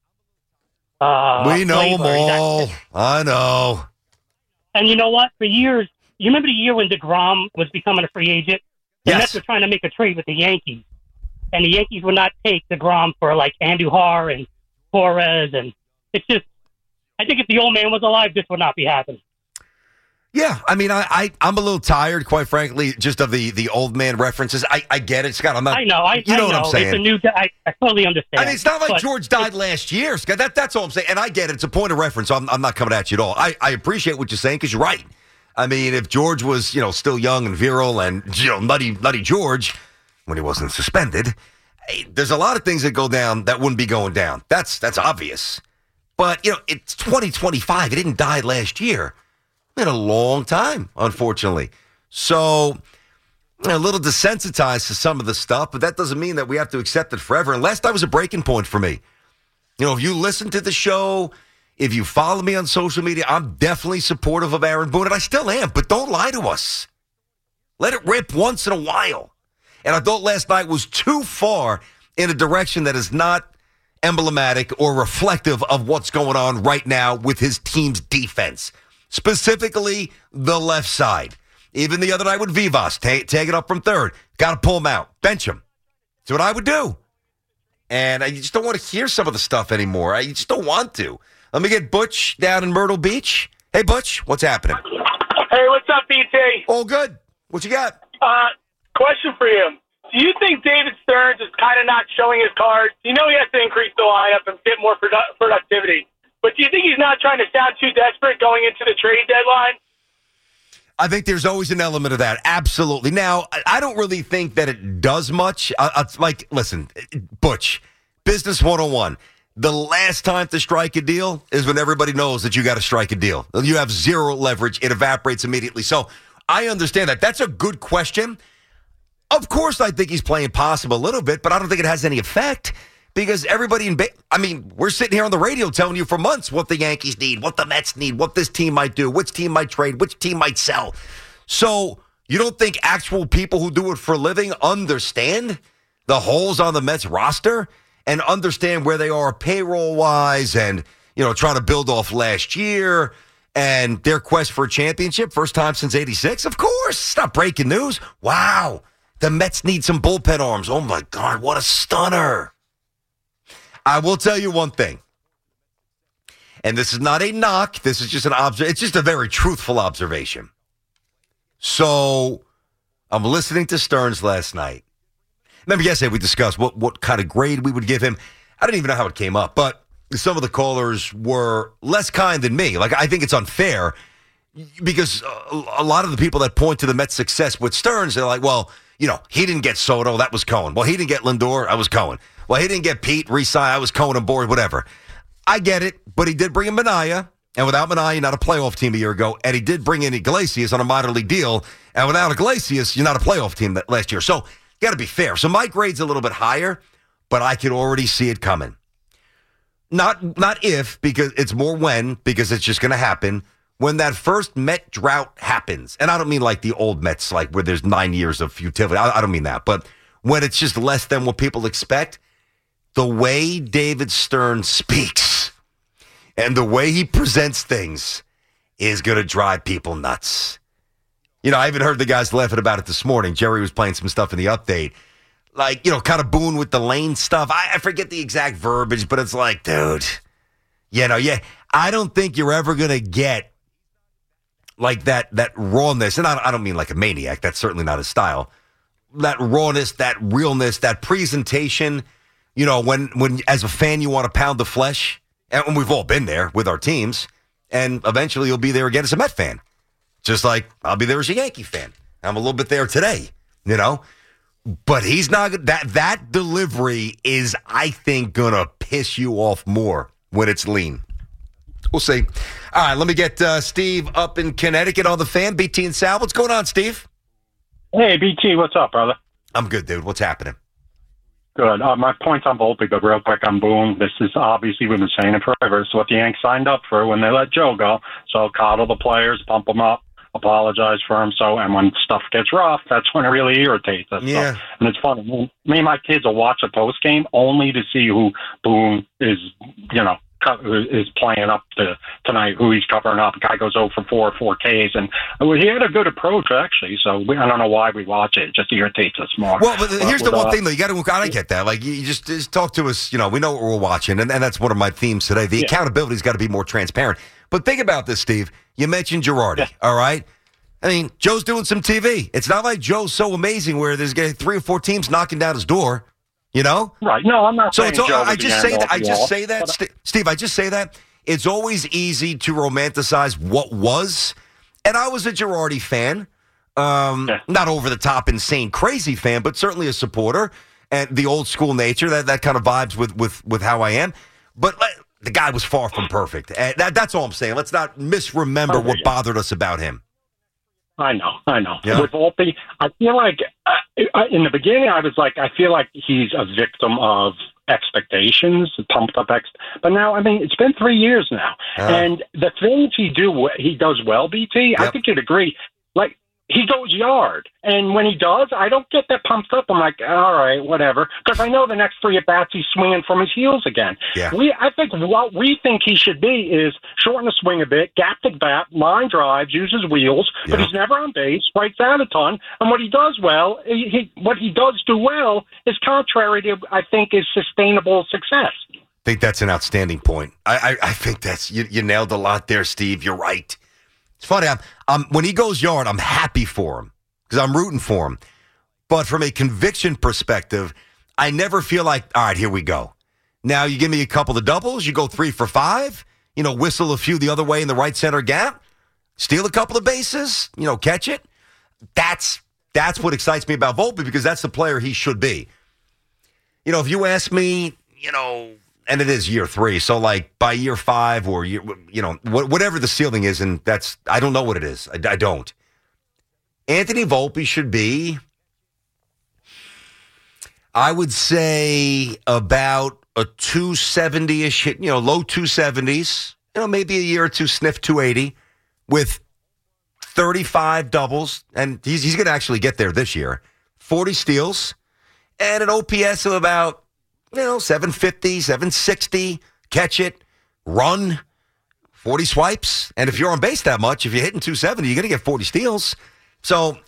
uh, we know Flavor, them you got- all. I know. And you know what? For years, you remember the year when DeGrom was becoming a free agent? The Yes. Mets were trying to make a trade with the Yankees, and the Yankees would not take DeGrom for like Andujar and Torres, and it's just, I think if the old man was alive, this would not be happening. Yeah, I mean, I, I I'm a little tired, quite frankly, just of the, the old man references. I, I get it, Scott. I'm not. I know. I, you know, I know. what I'm saying. It's a new. I, I totally understand. I mean, it's not like But George died last year, Scott. That, that's all I'm saying. And I get it. It's a point of reference. So I'm, I'm not coming at you at all. I, I appreciate what you're saying because you're right. I mean, if George was, you know, still young and virile and, you know, nutty, nutty George when he wasn't suspended, hey, there's a lot of things that go down that wouldn't be going down. That's that's obvious. But, you know, it's twenty twenty-five. He didn't die last year. Been a long time, unfortunately. So a little desensitized to some of the stuff, but that doesn't mean that we have to accept it forever. And last night was a breaking point for me. You know, if you listen to the show, if you follow me on social media, I'm definitely supportive of Aaron Boone, and I still am, but don't lie to us. Let it rip once in a while. And I thought last night was too far in a direction that is not emblematic or reflective of what's going on right now with his team's defense. Specifically, the left side. Even the other night with Vivas, ta- taking up from third. Got to pull him out. Bench him. That's what I would do. And I just don't want to hear some of the stuff anymore. I just don't want to. Let me get Butch down in Myrtle Beach. Hey, Butch, what's happening? Hey, what's up, B T? All good. What you got? Uh, question for you. Do you think David Stearns is kind of not showing his cards? You know he has to increase the lineup and get more produ- productivity. But do you think he's not trying to sound too desperate going into the trade deadline? I think there's always an element of that. Absolutely. Now, I don't really think that it does much. I, I, like, listen, Butch, Business one oh one. The last time to strike a deal is when everybody knows that you got to strike a deal. You have zero leverage. It evaporates immediately. So I understand that. That's a good question. Of course, I think he's playing possible a little bit, but I don't think it has any effect. Because everybody in, ba- I mean, we're sitting here on the radio telling you for months what the Yankees need, what the Mets need, what this team might do, which team might trade, which team might sell. So you don't think actual people who do it for a living understand the holes on the Mets roster and understand where they are payroll-wise and, you know, trying to build off last year and their quest for a championship, first time since eighty-six? Of course. It's not breaking news. Wow. The Mets need some bullpen arms. Oh, my God, what a stunner. I will tell you one thing, and this is not a knock. This is just an observation. It's just a very truthful observation. So I'm listening to Stearns last night. Remember yesterday we discussed what, what kind of grade we would give him. I don't even know how it came up, but some of the callers were less kind than me. Like, I think it's unfair because a, a lot of the people that point to the Mets' success with Stearns, they're like, well, you know, he didn't get Soto. That was Cohen. Well, he didn't get Lindor. I was Cohen. Well, he didn't get Pete, re-sign. I was Cohen on board, whatever. I get it, but he did bring in Minaya, and without Minaya, you're not a playoff team a year ago, and he did bring in Iglesias on a minor league deal, and without Iglesias, you're not a playoff team that last year. So you got to be fair. So my grade's a little bit higher, but I could already see it coming. Not, not if, because it's more when, because it's just going to happen. When that first Met drought happens, and I don't mean like the old Mets, like where there's nine years of futility. I, I don't mean that, but when it's just less than what people expect, the way David Stearns speaks and the way he presents things is going to drive people nuts. You know, I even heard the guys laughing about it this morning. Jerry was playing some stuff in the update. Like, you know, kind of Boone with the Lane stuff. I, I forget the exact verbiage, but it's like, dude, you know, yeah, I don't think you're ever going to get like that that rawness. And I, I don't mean like a maniac. That's certainly not his style. That rawness, that realness, that presentation. You know, when, when as a fan you want to pound the flesh, and we've all been there with our teams, and eventually you'll be there again as a Met fan. Just like I'll be there as a Yankee fan. I'm a little bit there today, you know. But he's not, that that delivery is, I think, going to piss you off more when it's lean. We'll see. All right, let me get uh, Steve up in Connecticut on the Fan. B T and Sal, what's going on, Steve? Hey, B T, what's up, brother? I'm good, dude. What's happening? Good. Uh, my point's on Volpe, but real quick on Boone. This is obviously, we've been saying it forever. It's what the Yanks signed up for when they let Joe go. So coddle the players, pump them up, apologize for him. So, and when stuff gets rough, that's when it really irritates us. Yeah. So, and it's funny. Me, me and my kids will watch a post game only to see who Boone is, you know, is playing up to tonight, who he's covering up. The guy goes oh for four, four Ks, and he had a good approach actually. So we, I don't know why we watch it; it just irritates us more. Well, but here's but, the one uh, thing though: you got to gotta get that. Like, you just, just talk to us. You know, we know what we're watching, and, and that's one of my themes today. The yeah. accountability's got to be more transparent. But think about this, Steve. You mentioned Girardi. Yeah. All right. I mean, Joe's doing some T V. It's not like Joe's so amazing where there's three or four teams knocking down his door. You know? Right. No, I'm not so saying it's all, Joe I just say that. I just wall, say that, but, St- Steve. I just say that. It's always easy to romanticize what was, and I was a Girardi fan, um, yeah. not over the top, insane, crazy fan, but certainly a supporter, and the old school nature that that kind of vibes with with with how I am. But let, the guy was far from perfect. And that, that's all I'm saying. Let's not misremember oh, what yeah. bothered us about him. I know, I know. Yeah. With Volpe, I feel like uh, in the beginning I was like, I feel like he's a victim of expectations, pumped up ex. But now, I mean, it's been three years now, uh, and the things he do, he does well. B T, yep. I think you'd agree. Like, he goes yard, and when he does, I don't get that pumped up. I'm like, all right, whatever, because I know the next three at bats he's swinging from his heels again. Yeah. We, I think what we think he should be is shorten the swing a bit, gap the bat, line drives, uses wheels, yeah. but he's never on base, strikes out a ton, and what he does well, he, he what he does do well is contrary to, I think, is sustainable success. I think that's an outstanding point. I, I, I think that's you, you nailed a lot there, Steve. You're right. It's funny. I'm, I'm, when he goes yard, I'm happy for him because I'm rooting for him. But from a conviction perspective, I never feel like, all right, here we go. Now you give me a couple of doubles, you go three for five, you know, whistle a few the other way in the right center gap, steal a couple of bases, you know, catch it. That's that's what excites me about Volpe because that's the player he should be. You know, if you ask me, you know, and it is year three, so like by year five or year, you know, whatever the ceiling is, and that's I don't know what it is. I, I don't. Anthony Volpe should be, I would say, about a two seventy-ish hit, you know, low two seventies, you know, maybe a year or two sniff two eighty with thirty-five doubles, and he's he's going to actually get there this year, forty steals, and an O P S of about, you know, seven fifty, seven sixty, catch it, run, forty swipes. And if you're on base that much, if you're hitting two seventy, you're going to get forty steals. So,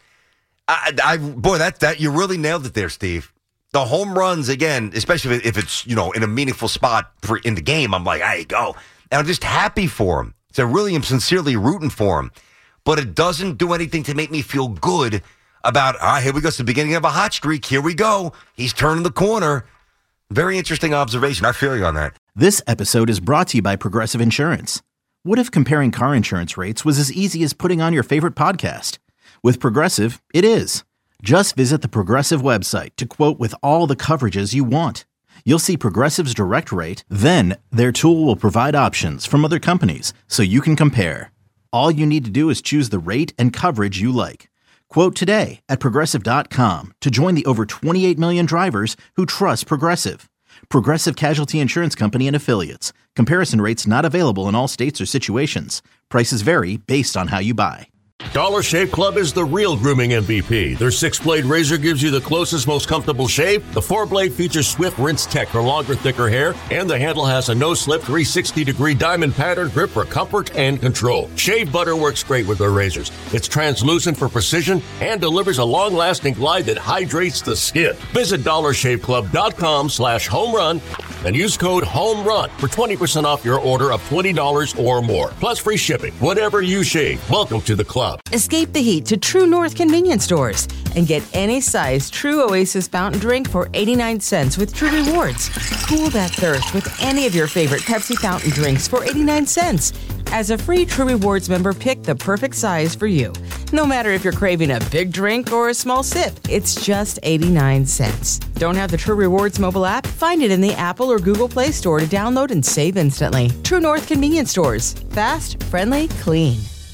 I, I boy, that, that you really nailed it there, Steve. The home runs, again, especially if it's, you know, in a meaningful spot for, in the game, I'm like, there you go. And I'm just happy for him. So I really am sincerely rooting for him. But it doesn't do anything to make me feel good about, all right, here we go. It's the beginning of a hot streak. Here we go. He's turning the corner. Very interesting observation. I feel you on that. This episode is brought to you by Progressive Insurance. What if comparing car insurance rates was as easy as putting on your favorite podcast? With Progressive, it is. Just visit the Progressive website to quote with all the coverages you want. You'll see Progressive's direct rate, then their tool will provide options from other companies so you can compare. All you need to do is choose the rate and coverage you like. Quote today at Progressive dot com to join the over twenty-eight million drivers who trust Progressive. Progressive Casualty Insurance Company and Affiliates. Comparison rates not available in all states or situations. Prices vary based on how you buy. Dollar Shave Club is the real grooming M V P. Their six-blade razor gives you the closest, most comfortable shave. The four-blade features Swift Rinse Tech for longer, thicker hair. And the handle has a no-slip three hundred sixty degree diamond pattern grip for comfort and control. Shave butter works great with their razors. It's translucent for precision and delivers a long-lasting glide that hydrates the skin. Visit dollar shave club dot com slash home run and use code HOMERUN for twenty percent off your order of twenty dollars or more. Plus free shipping. Whatever you shave, welcome to the club. Escape the heat to True North convenience stores and get any size True Oasis fountain drink for eighty-nine cents with True Rewards. Cool that thirst with any of your favorite Pepsi fountain drinks for eighty-nine cents. As a free True Rewards member, pick the perfect size for you. No matter if you're craving a big drink or a small sip, it's just eighty-nine cents. Don't have the True Rewards mobile app? Find it in the Apple or Google Play Store to download and save instantly. True North convenience stores. Fast, friendly, clean.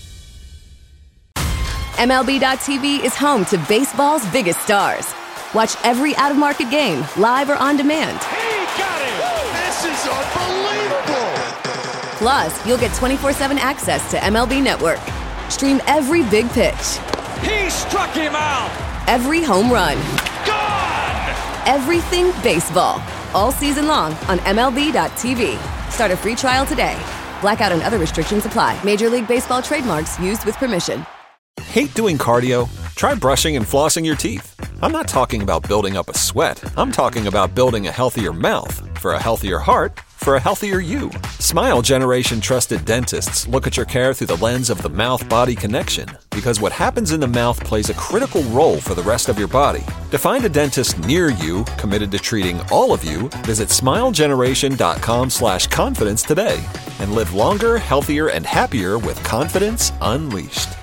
M L B dot T V is home to baseball's biggest stars. Watch every out-of-market game, live or on demand. He got it! This is unbelievable! Plus, you'll get twenty-four seven access to M L B Network. Stream every big pitch. He struck him out! Every home run. Gone! Everything baseball. All season long on M L B dot T V. Start a free trial today. Blackout and other restrictions apply. Major League Baseball trademarks used with permission. Hate doing cardio? Try brushing and flossing your teeth. I'm not talking about building up a sweat. I'm talking about building a healthier mouth. For a healthier heart, for a healthier you. Smile Generation trusted dentists look at your care through the lens of the mouth-body connection, because what happens in the mouth plays a critical role for the rest of your body. To find a dentist near you committed to treating all of you, visit smilegeneration.com slash confidence today and live longer, healthier, and happier with confidence unleashed.